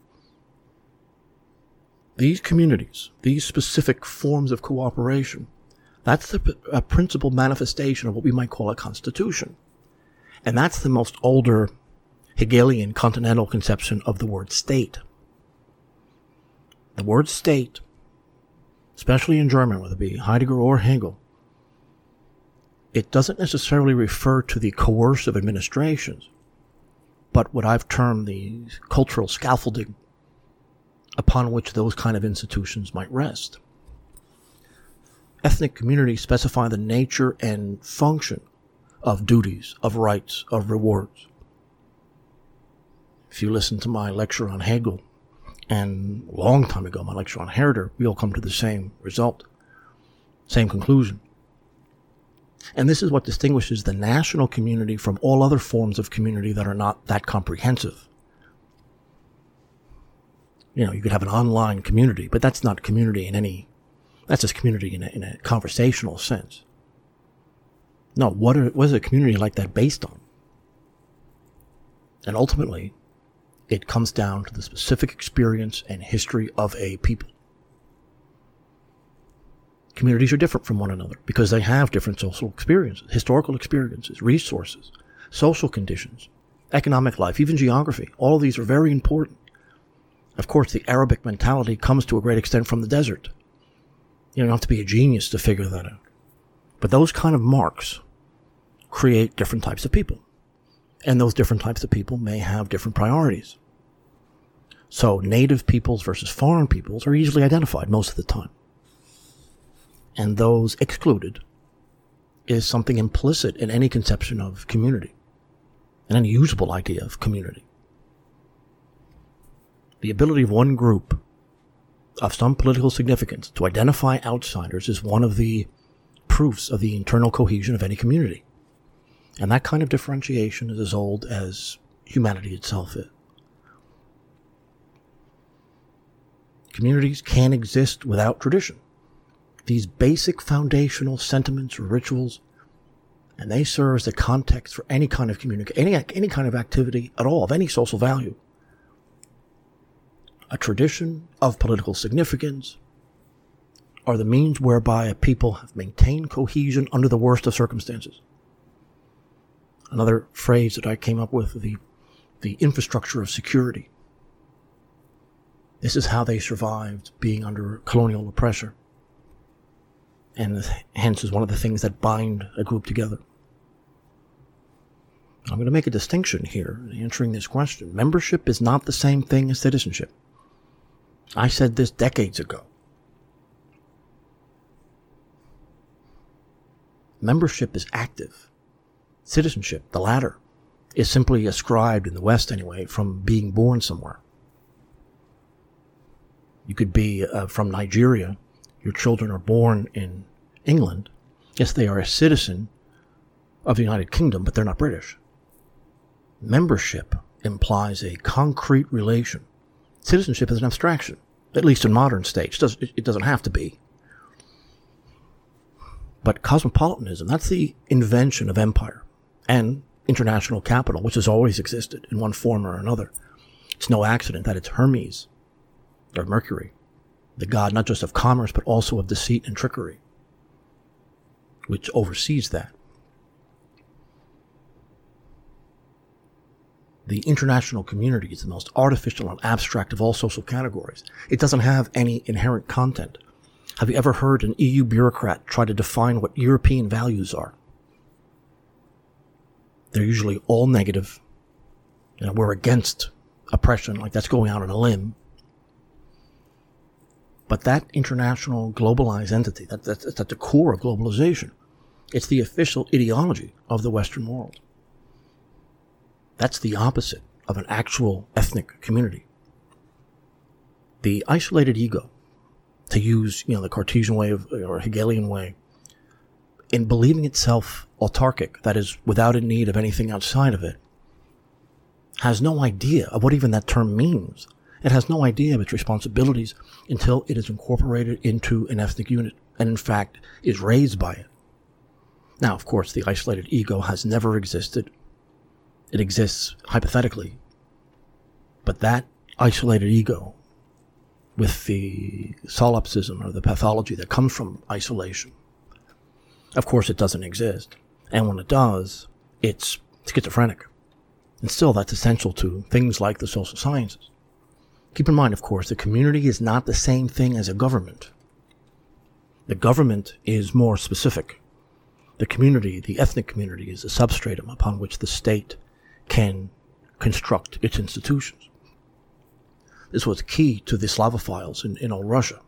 These communities, these specific forms of cooperation, that's the a principal manifestation of what we might call a constitution. And that's the most older Hegelian continental conception of the word state. The word state, especially in German, whether it be Heidegger or Hegel, it doesn't necessarily refer to the coercive administrations, but what I've termed the cultural scaffolding upon which those kind of institutions might rest. Ethnic communities specify the nature and function of duties, of rights, of rewards. If you listen to my lecture on Hegel, and a long time ago my lecture on Herder, we all come to the same result, same conclusion. And this is what distinguishes the national community from all other forms of community that are not that comprehensive. You know, you could have an online community, but that's not community in any, that's just community in a, in a conversational sense. No, what, are, what is a community like that based on? And ultimately, it comes down to the specific experience and history of a people. Communities are different from one another because they have different social experiences, historical experiences, resources, social conditions, economic life, even geography. All of these are very important. Of course, the Arabic mentality comes to a great extent from the desert. You don't have to be a genius to figure that out. But those kind of marks create different types of people. And those different types of people may have different priorities. So native peoples versus foreign peoples are easily identified most of the time. And those excluded is something implicit in any conception of community, and any usable idea of community. The ability of one group of some political significance to identify outsiders is one of the proofs of the internal cohesion of any community. And that kind of differentiation is as old as humanity itself is. communities can't exist without tradition. These basic foundational sentiments or rituals, and they serve as the context for any kind of communication, any, any kind of activity at all, of any social value. A tradition of political significance are the means whereby a people have maintained cohesion under the worst of circumstances. Another phrase that I came up with, the, the infrastructure of security. This is how they survived being under colonial oppression, and hence is one of the things that bind a group together. I'm going to make a distinction here in answering this question. Membership is not the same thing as citizenship. I said this decades ago. Membership is active. Citizenship, the latter, is simply ascribed, in the West anyway, from being born somewhere. You could be uh, from Nigeria. Your children are born in England. Yes, they are a citizen of the United Kingdom, but they're not British. Membership implies a concrete relation. Citizenship is an abstraction, at least in modern states. It doesn't have to be. But cosmopolitanism, that's the invention of empire and international capital, which has always existed in one form or another. It's no accident that it's Hermes, or Mercury, the god not just of commerce, but also of deceit and trickery, which oversees that. The international community is the most artificial and abstract of all social categories. It doesn't have any inherent content. Have you ever heard an E U bureaucrat try to define what European values are? They're usually all negative. You know, we're against oppression, like that's going out on a limb. But that international globalized entity, that, that, that's at the core of globalization. It's the official ideology of the Western world. That's the opposite of an actual ethnic community. The isolated ego, to use, you know, the Cartesian way of, or Hegelian way, in believing itself autarkic, that is, without a need of anything outside of it, has no idea of what even that term means. It has no idea of its responsibilities until it is incorporated into an ethnic unit, and in fact is raised by it. Now, of course, the isolated ego has never existed. It exists hypothetically. But that isolated ego, with the solipsism or the pathology that comes from isolation, of course it doesn't exist. And when it does, it's schizophrenic. And still, that's essential to things like the social sciences. Keep in mind, of course, the community is not the same thing as a government. The government is more specific. The community, the ethnic community, is a substratum upon which the state can construct its institutions. This was key to the Slavophiles in, in old Russia.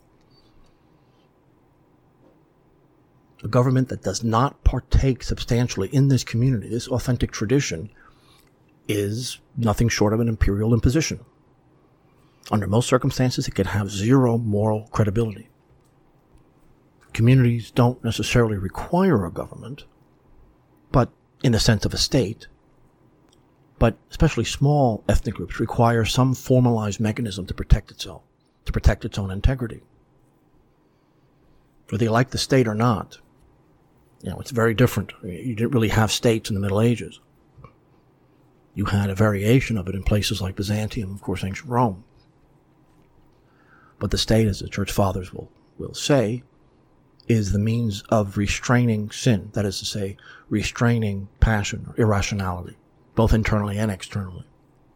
A government that does not partake substantially in this community, this authentic tradition, is nothing short of an imperial imposition. Under most circumstances, it can have zero moral credibility. Communities don't necessarily require a government, but in the sense of a state, but especially small ethnic groups require some formalized mechanism to protect itself, to protect its own integrity. Whether you like the state or not, you know, it's very different. You didn't really have states in the Middle Ages. You had a variation of it in places like Byzantium, of course, ancient Rome. But the state, as the church fathers will, will say, is the means of restraining sin. That is to say, restraining passion or irrationality, both internally and externally.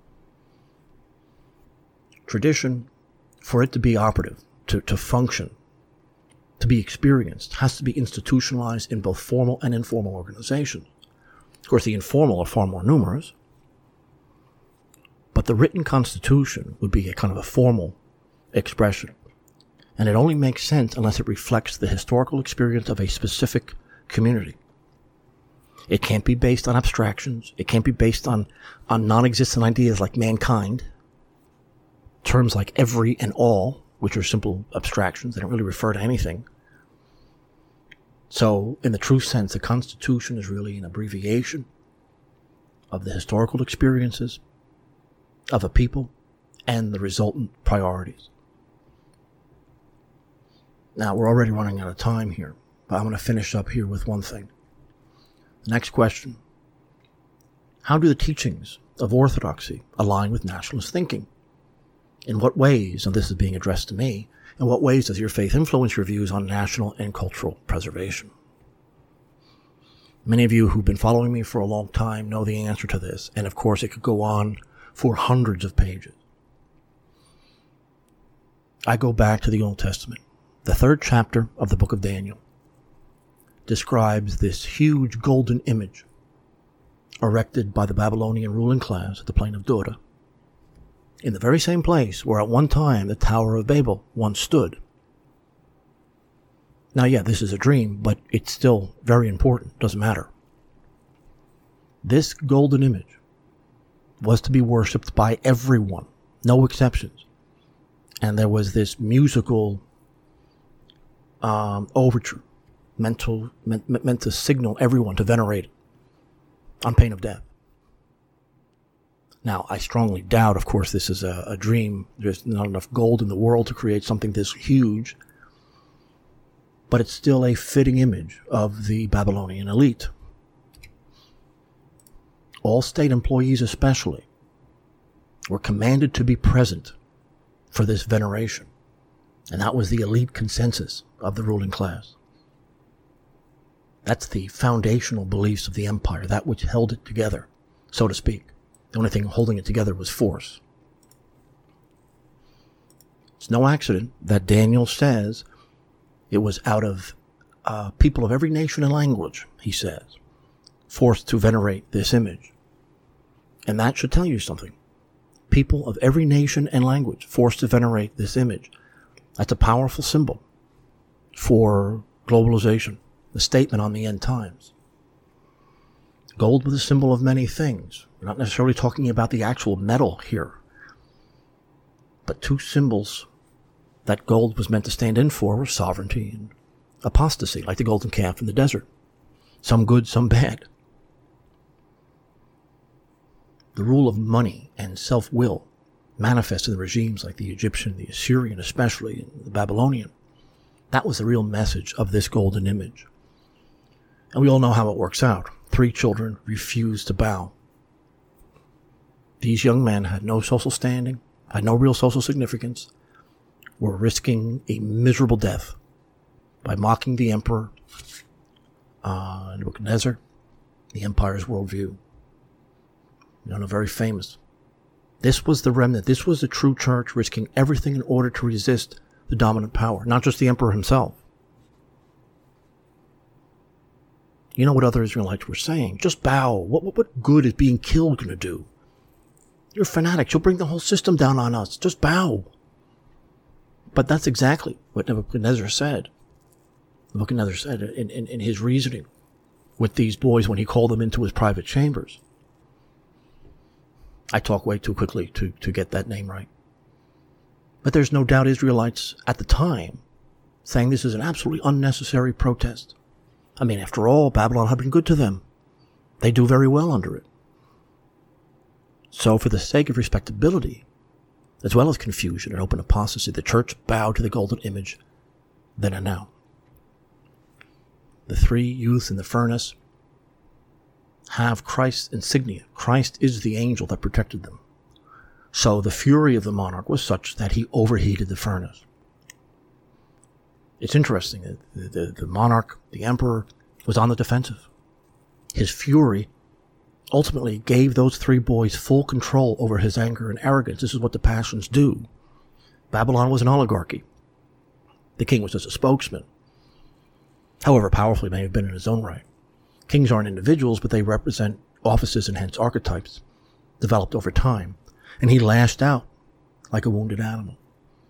Tradition, for it to be operative, to, to function, to be experienced, has to be institutionalized in both formal and informal organizations. Of course, the informal are far more numerous, but the written constitution would be a kind of a formal expression. And it only makes sense unless it reflects the historical experience of a specific community. It can't be based on abstractions. It can't be based on, on non-existent ideas like mankind. Terms like every and all, which are simple abstractions. They don't really refer to anything. So, in the true sense, the Constitution is really an abbreviation of the historical experiences of a people and the resultant priorities. Now, we're already running out of time here, but I'm going to finish up here with one thing. The next question. How do the teachings of orthodoxy align with nationalist thinking? In what ways, and this is being addressed to me, in what ways does your faith influence your views on national and cultural preservation? Many of you who've been following me for a long time know the answer to this, and of course it could go on for hundreds of pages. I go back to the Old Testament. The third chapter of the book of Daniel describes this huge golden image erected by the Babylonian ruling class at the plain of Dura, in the very same place where at one time the Tower of Babel once stood. Now, yeah, this is a dream, but it's still very important. Doesn't matter. This golden image was to be worshipped by everyone, no exceptions. And there was this musical um, overture mental, meant, meant to signal everyone to venerate it on pain of death. Now, I strongly doubt, of course, this is a, a dream. There's not enough gold in the world to create something this huge. But it's still a fitting image of the Babylonian elite. All state employees especially were commanded to be present for this veneration. And that was the elite consensus of the ruling class. That's the foundational beliefs of the empire, that which held it together, so to speak. The only thing holding it together was force. It's no accident that Daniel says it was out of uh, people of every nation and language, he says, forced to venerate this image. And that should tell you something. People of every nation and language forced to venerate this image. That's a powerful symbol for globalization, the statement on the end times. Gold was a symbol of many things. We're not necessarily talking about the actual metal here, but two symbols that gold was meant to stand in for were sovereignty and apostasy, like the golden calf in the desert. Some good, some bad. The rule of money and self-will manifested in regimes like the Egyptian, the Assyrian especially, and the Babylonian. That was the real message of this golden image. And we all know how it works out. Three children refused to bow. These young men had no social standing, had no real social significance, were risking a miserable death by mocking the emperor, uh, Nebuchadnezzar, the empire's worldview. You know, very famous. This was the remnant. This was the true church risking everything in order to resist the dominant power, not just the emperor himself. You know what other Israelites were saying? Just bow. What, what, what good is being killed going to do? You're fanatics. You'll bring the whole system down on us. Just bow. But that's exactly what Nebuchadnezzar said. Nebuchadnezzar said in, in, in his reasoning with these boys when he called them into his private chambers. I talk way too quickly to, to get that name right. But there's no doubt Israelites at the time saying this is an absolutely unnecessary protest. I mean, after all, Babylon had been good to them. They do very well under it. So for the sake of respectability, as well as confusion and open apostasy, the church bowed to the golden image then and now. The three youths in the furnace have Christ's insignia. Christ is the angel that protected them. So the fury of the monarch was such that he overheated the furnace. It's interesting that the, the, the monarch, the emperor, was on the defensive. His fury ultimately gave those three boys full control over his anger and arrogance. This is what the passions do. Babylon was an oligarchy. The king was just a spokesman. However powerful he may have been in his own right. Kings aren't individuals, but they represent offices and hence archetypes developed over time. And he lashed out like a wounded animal.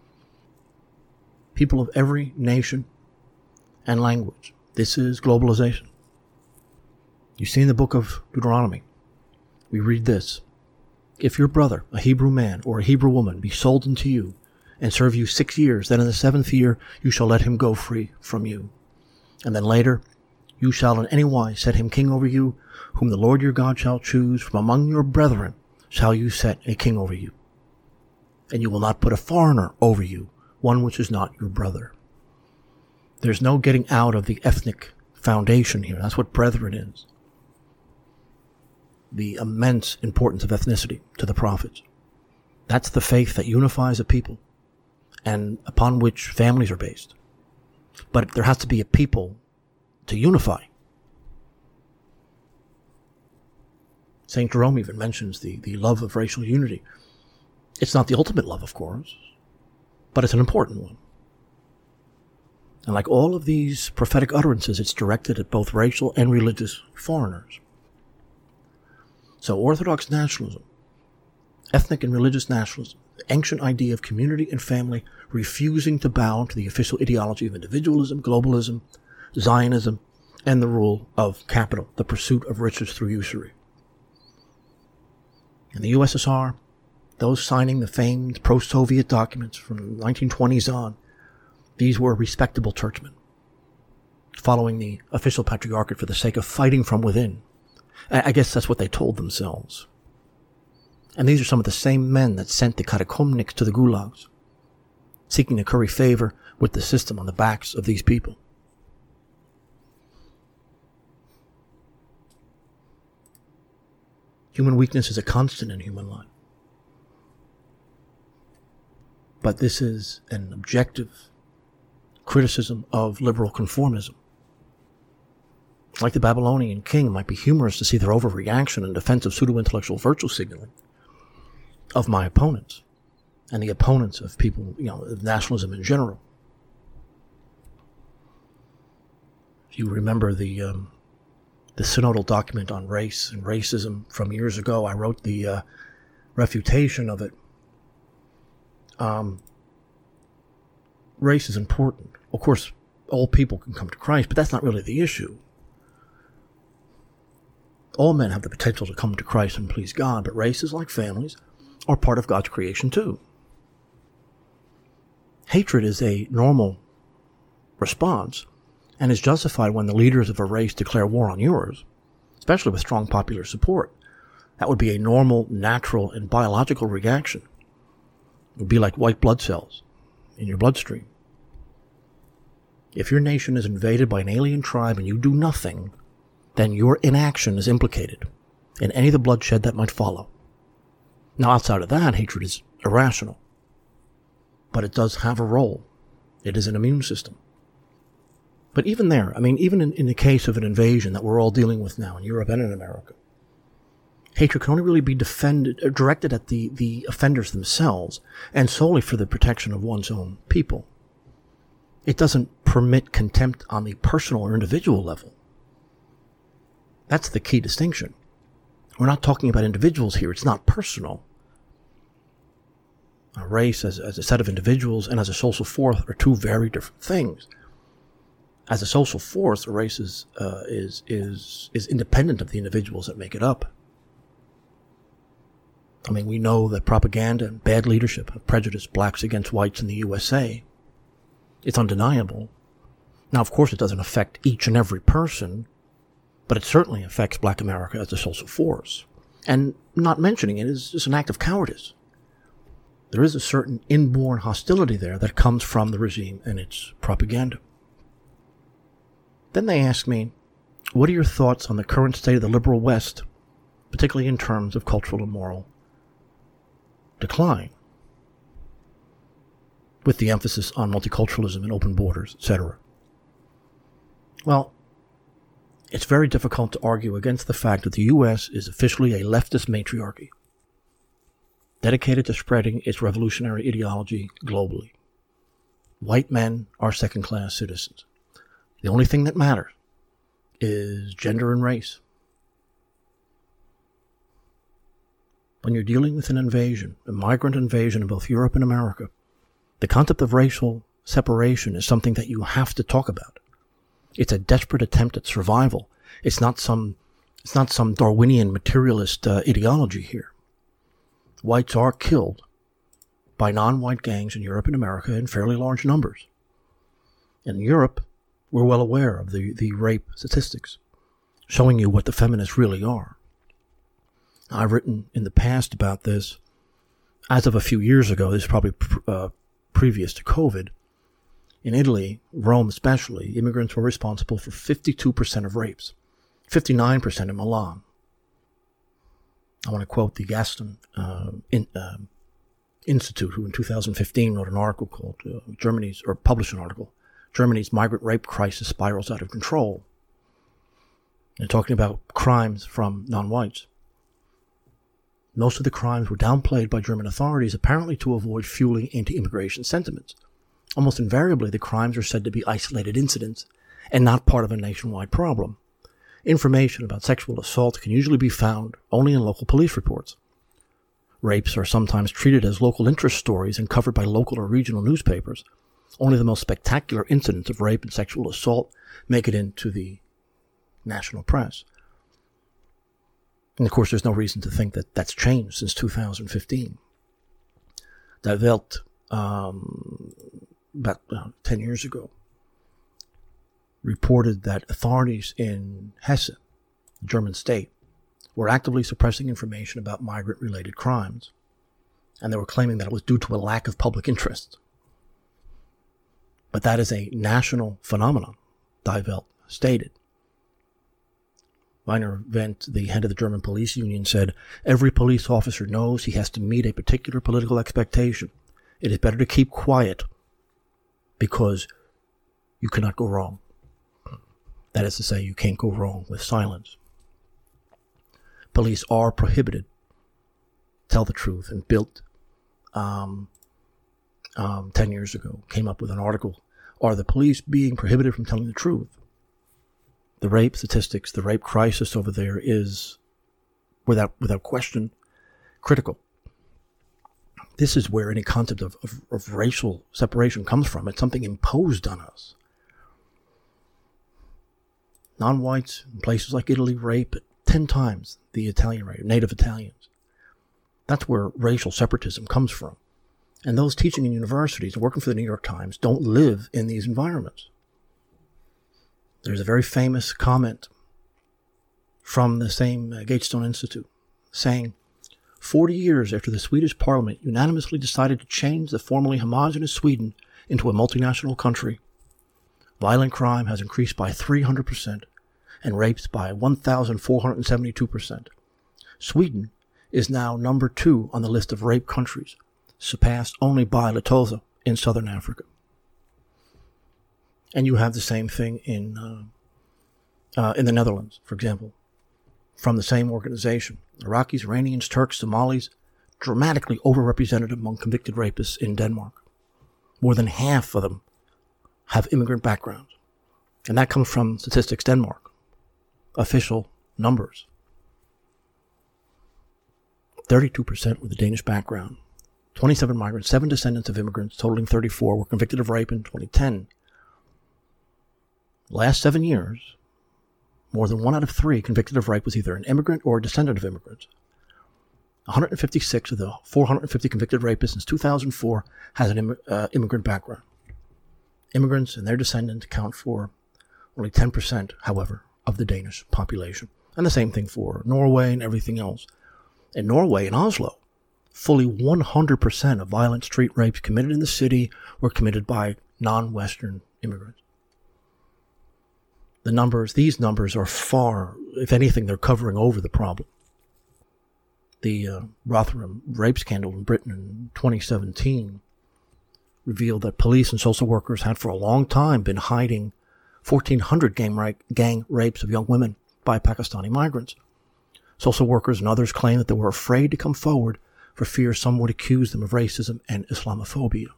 People of every nation and language. This is globalization. You see in the book of Deuteronomy, we read this. If your brother, a Hebrew man or a Hebrew woman, be sold unto you and serve you six years, then in the seventh year you shall let him go free from you. And then later you shall in any wise set him king over you, whom the Lord your God shall choose from among your brethren shall you set a king over you. And you will not put a foreigner over you, one which is not your brother. There's no getting out of the ethnic foundation here. That's what brethren is. The immense importance of ethnicity to the prophets. That's the faith that unifies a people and upon which families are based. But there has to be a people to unify. Saint Jerome even mentions the, the love of racial unity. It's not the ultimate love, of course, but it's an important one. And like all of these prophetic utterances, it's directed at both racial and religious foreigners. So Orthodox nationalism, ethnic and religious nationalism, the ancient idea of community and family refusing to bow to the official ideology of individualism, globalism, Zionism, and the rule of capital, the pursuit of riches through usury. In the U S S R, those signing the famed pro-Soviet documents from the nineteen twenties on, these were respectable churchmen, following the official patriarchate for the sake of fighting from within. I guess that's what they told themselves. And these are some of the same men that sent the catacombniks to the gulags, seeking to curry favor with the system on the backs of these people. Human weakness is a constant in human life. But this is an objective criticism of liberal conformism. Like the Babylonian king, it might be humorous to see their overreaction in defense of pseudo-intellectual virtue signaling of my opponents and the opponents of people, you know, of nationalism in general. If you remember the um, the synodal document on race and racism from years ago, I wrote the uh, refutation of it. Um, race is important. Of course, all people can come to Christ, but that's not really the issue. All men have the potential to come to Christ and please God, but races, like families, are part of God's creation too. Hatred is a normal response and is justified when the leaders of a race declare war on yours, especially with strong popular support. That would be a normal, natural, and biological reaction. It would be like white blood cells in your bloodstream. If your nation is invaded by an alien tribe and you do nothing, then your inaction is implicated in any of the bloodshed that might follow. Now, outside of that, hatred is irrational. But it does have a role. It is an immune system. But even there, I mean, even in, in the case of an invasion that we're all dealing with now in Europe and in America, hatred can only really be defended, or directed at the, the offenders themselves, and solely for the protection of one's own people. It doesn't permit contempt on the personal or individual level. That's the key distinction. We're not talking about individuals here. It's not personal. A race as, as a set of individuals and as a social force are two very different things. As a social force, a race is, uh, is, is, is independent of the individuals that make it up. I mean, we know that propaganda and bad leadership have prejudiced blacks against whites in the U S A. It's undeniable. Now, of course, it doesn't affect each and every person, but it certainly affects Black America as a social force. And not mentioning it is just an act of cowardice. There is a certain inborn hostility there that comes from the regime and its propaganda. Then they ask me, what are your thoughts on the current state of the liberal West, particularly in terms of cultural and moral decline, with the emphasis on multiculturalism and open borders, et cetera? Well, it's very difficult to argue against the fact that the U S is officially a leftist matriarchy, dedicated to spreading its revolutionary ideology globally. White men are second-class citizens. The only thing that matters is gender and race. When you're dealing with an invasion, a migrant invasion in both Europe and America, the concept of racial separation is something that you have to talk about. It's a desperate attempt at survival. It's not some, it's not some Darwinian materialist uh, ideology here. Whites are killed by non-white gangs in Europe and America in fairly large numbers. In Europe, we're well aware of the, the rape statistics, showing you what the feminists really are. I've written in the past about this. As of a few years ago, this is probably pr- uh, previous to COVID, In Italy, Rome especially, immigrants were responsible for fifty-two percent of rapes, fifty-nine percent in Milan. I want to quote the Gaston uh, in, uh, Institute, who in two thousand fifteen wrote an article called uh, Germany's, or published an article, Germany's Migrant Rape Crisis Spirals Out of Control. They're talking about crimes from non-whites. Most of the crimes were downplayed by German authorities, apparently to avoid fueling anti-immigration sentiments. Almost invariably, the crimes are said to be isolated incidents and not part of a nationwide problem. Information about sexual assault can usually be found only in local police reports. Rapes are sometimes treated as local interest stories and covered by local or regional newspapers. Only the most spectacular incidents of rape and sexual assault make it into the national press. And of course, there's no reason to think that that's changed since two thousand fifteen. Die Welt, um, about uh, ten years ago, reported that authorities in Hesse, the German state, were actively suppressing information about migrant-related crimes, and they were claiming that it was due to a lack of public interest. But that is a national phenomenon, Die Welt stated. Rainer Wendt, the head of the German police union, said, "Every police officer knows he has to meet a particular political expectation. It is better to keep quiet because you cannot go wrong." That is to say, you can't go wrong with silence. Police are prohibited to tell the truth, and Bild, um, um, ten years ago, came up with an article, "Are the police being prohibited from telling the truth?" The rape statistics, the rape crisis over there is, without without question, critical. This is where any concept of, of, of racial separation comes from. It's something imposed on us. Non-whites in places like Italy rape at ten times the Italian rate, native Italians. That's where racial separatism comes from. And those teaching in universities and working for the New York Times don't live in these environments. There's a very famous comment from the same uh, Gatestone Institute saying, forty years after the Swedish parliament unanimously decided to change the formerly homogeneous Sweden into a multinational country, violent crime has increased by three hundred percent and rapes by one thousand four hundred seventy-two percent. Sweden is now number two on the list of rape countries, surpassed only by Lesotho in southern Africa. And you have the same thing in uh, uh, in the Netherlands, for example, from the same organization. Iraqis, Iranians, Turks, Somalis, dramatically overrepresented among convicted rapists in Denmark. More than half of them have immigrant backgrounds. And that comes from Statistics Denmark, official numbers. thirty-two percent with a Danish background. twenty-seven migrants, seven descendants of immigrants, totaling thirty-four, were convicted of rape in twenty ten. Last seven years, more than one out of three convicted of rape was either an immigrant or a descendant of immigrants. one hundred fifty-six of the four hundred fifty convicted rapists since two thousand four has an Im- uh, immigrant background. Immigrants and their descendants account for only ten percent, however, of the Danish population. And the same thing for Norway and everything else. In Norway, in Oslo, fully one hundred percent of violent street rapes committed in the city were committed by non-Western immigrants. The numbers, these numbers are far, if anything, they're covering over the problem. The uh, Rotherham rape scandal in Britain in twenty seventeen revealed that police and social workers had for a long time been hiding fourteen hundred gang, ra- gang rapes of young women by Pakistani migrants. Social workers and others claim that they were afraid to come forward for fear some would accuse them of racism and Islamophobia.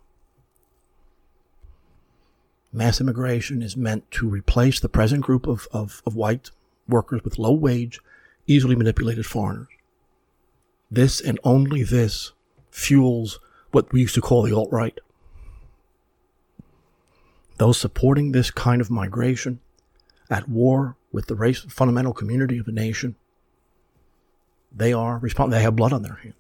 Mass immigration is meant to replace the present group of, of, of white workers with low-wage, easily manipulated foreigners. This and only this fuels what we used to call the alt-right. Those supporting this kind of migration, at war with the race, fundamental community of a nation, they are respons- they have blood on their hands.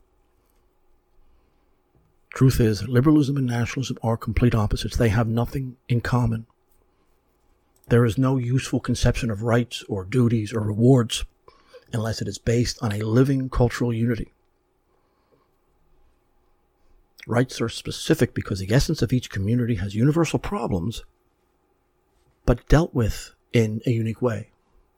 Truth is, liberalism and nationalism are complete opposites. They have nothing in common. There is no useful conception of rights or duties or rewards unless it is based on a living cultural unity. Rights are specific because the essence of each community has universal problems, but dealt with in a unique way.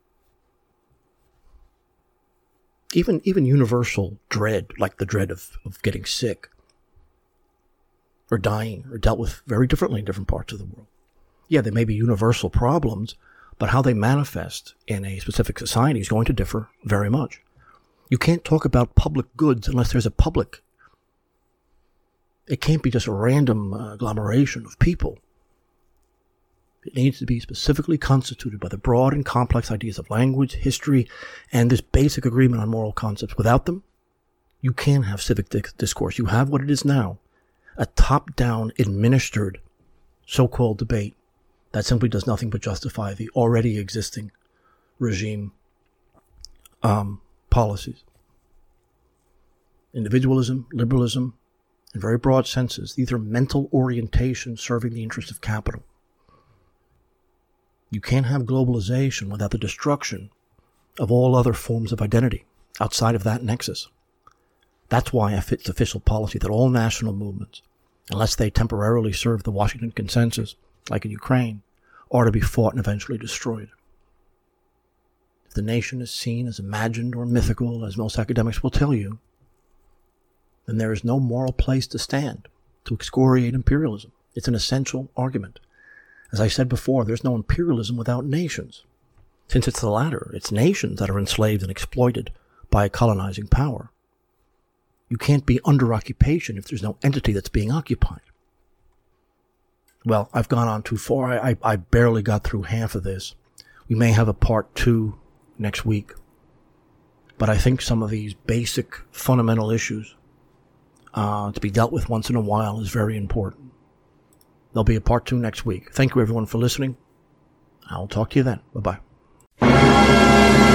Even even universal dread, like the dread of, of getting sick or dying, are dealt with very differently in different parts of the world. Yeah, they may be universal problems, but how they manifest in a specific society is going to differ very much. You can't talk about public goods unless there's a public. It can't be just a random uh, agglomeration of people. It needs to be specifically constituted by the broad and complex ideas of language, history, and this basic agreement on moral concepts. Without them, you can't have civic discourse. You have what it is now, a top-down, administered, so-called debate that simply does nothing but justify the already existing regime um, policies. Individualism, liberalism, in very broad senses, these are mental orientations serving the interest of capital. You can't have globalization without the destruction of all other forms of identity outside of that nexus. That's why it's official policy that all national movements, unless they temporarily serve the Washington Consensus, like in Ukraine, are to be fought and eventually destroyed. If the nation is seen as imagined or mythical, as most academics will tell you, then there is no moral place to stand to excoriate imperialism. It's an essential argument. As I said before, there's no imperialism without nations. Since it's the latter, it's nations that are enslaved and exploited by a colonizing power. You can't be under occupation if there's no entity that's being occupied. Well, I've gone on too far. I, I, I barely got through half of this. We may have a part two next week. But I think some of these basic fundamental issues uh, to be dealt with once in a while is very important. There'll be a part two next week. Thank you, everyone, for listening. I'll talk to you then. Bye-bye.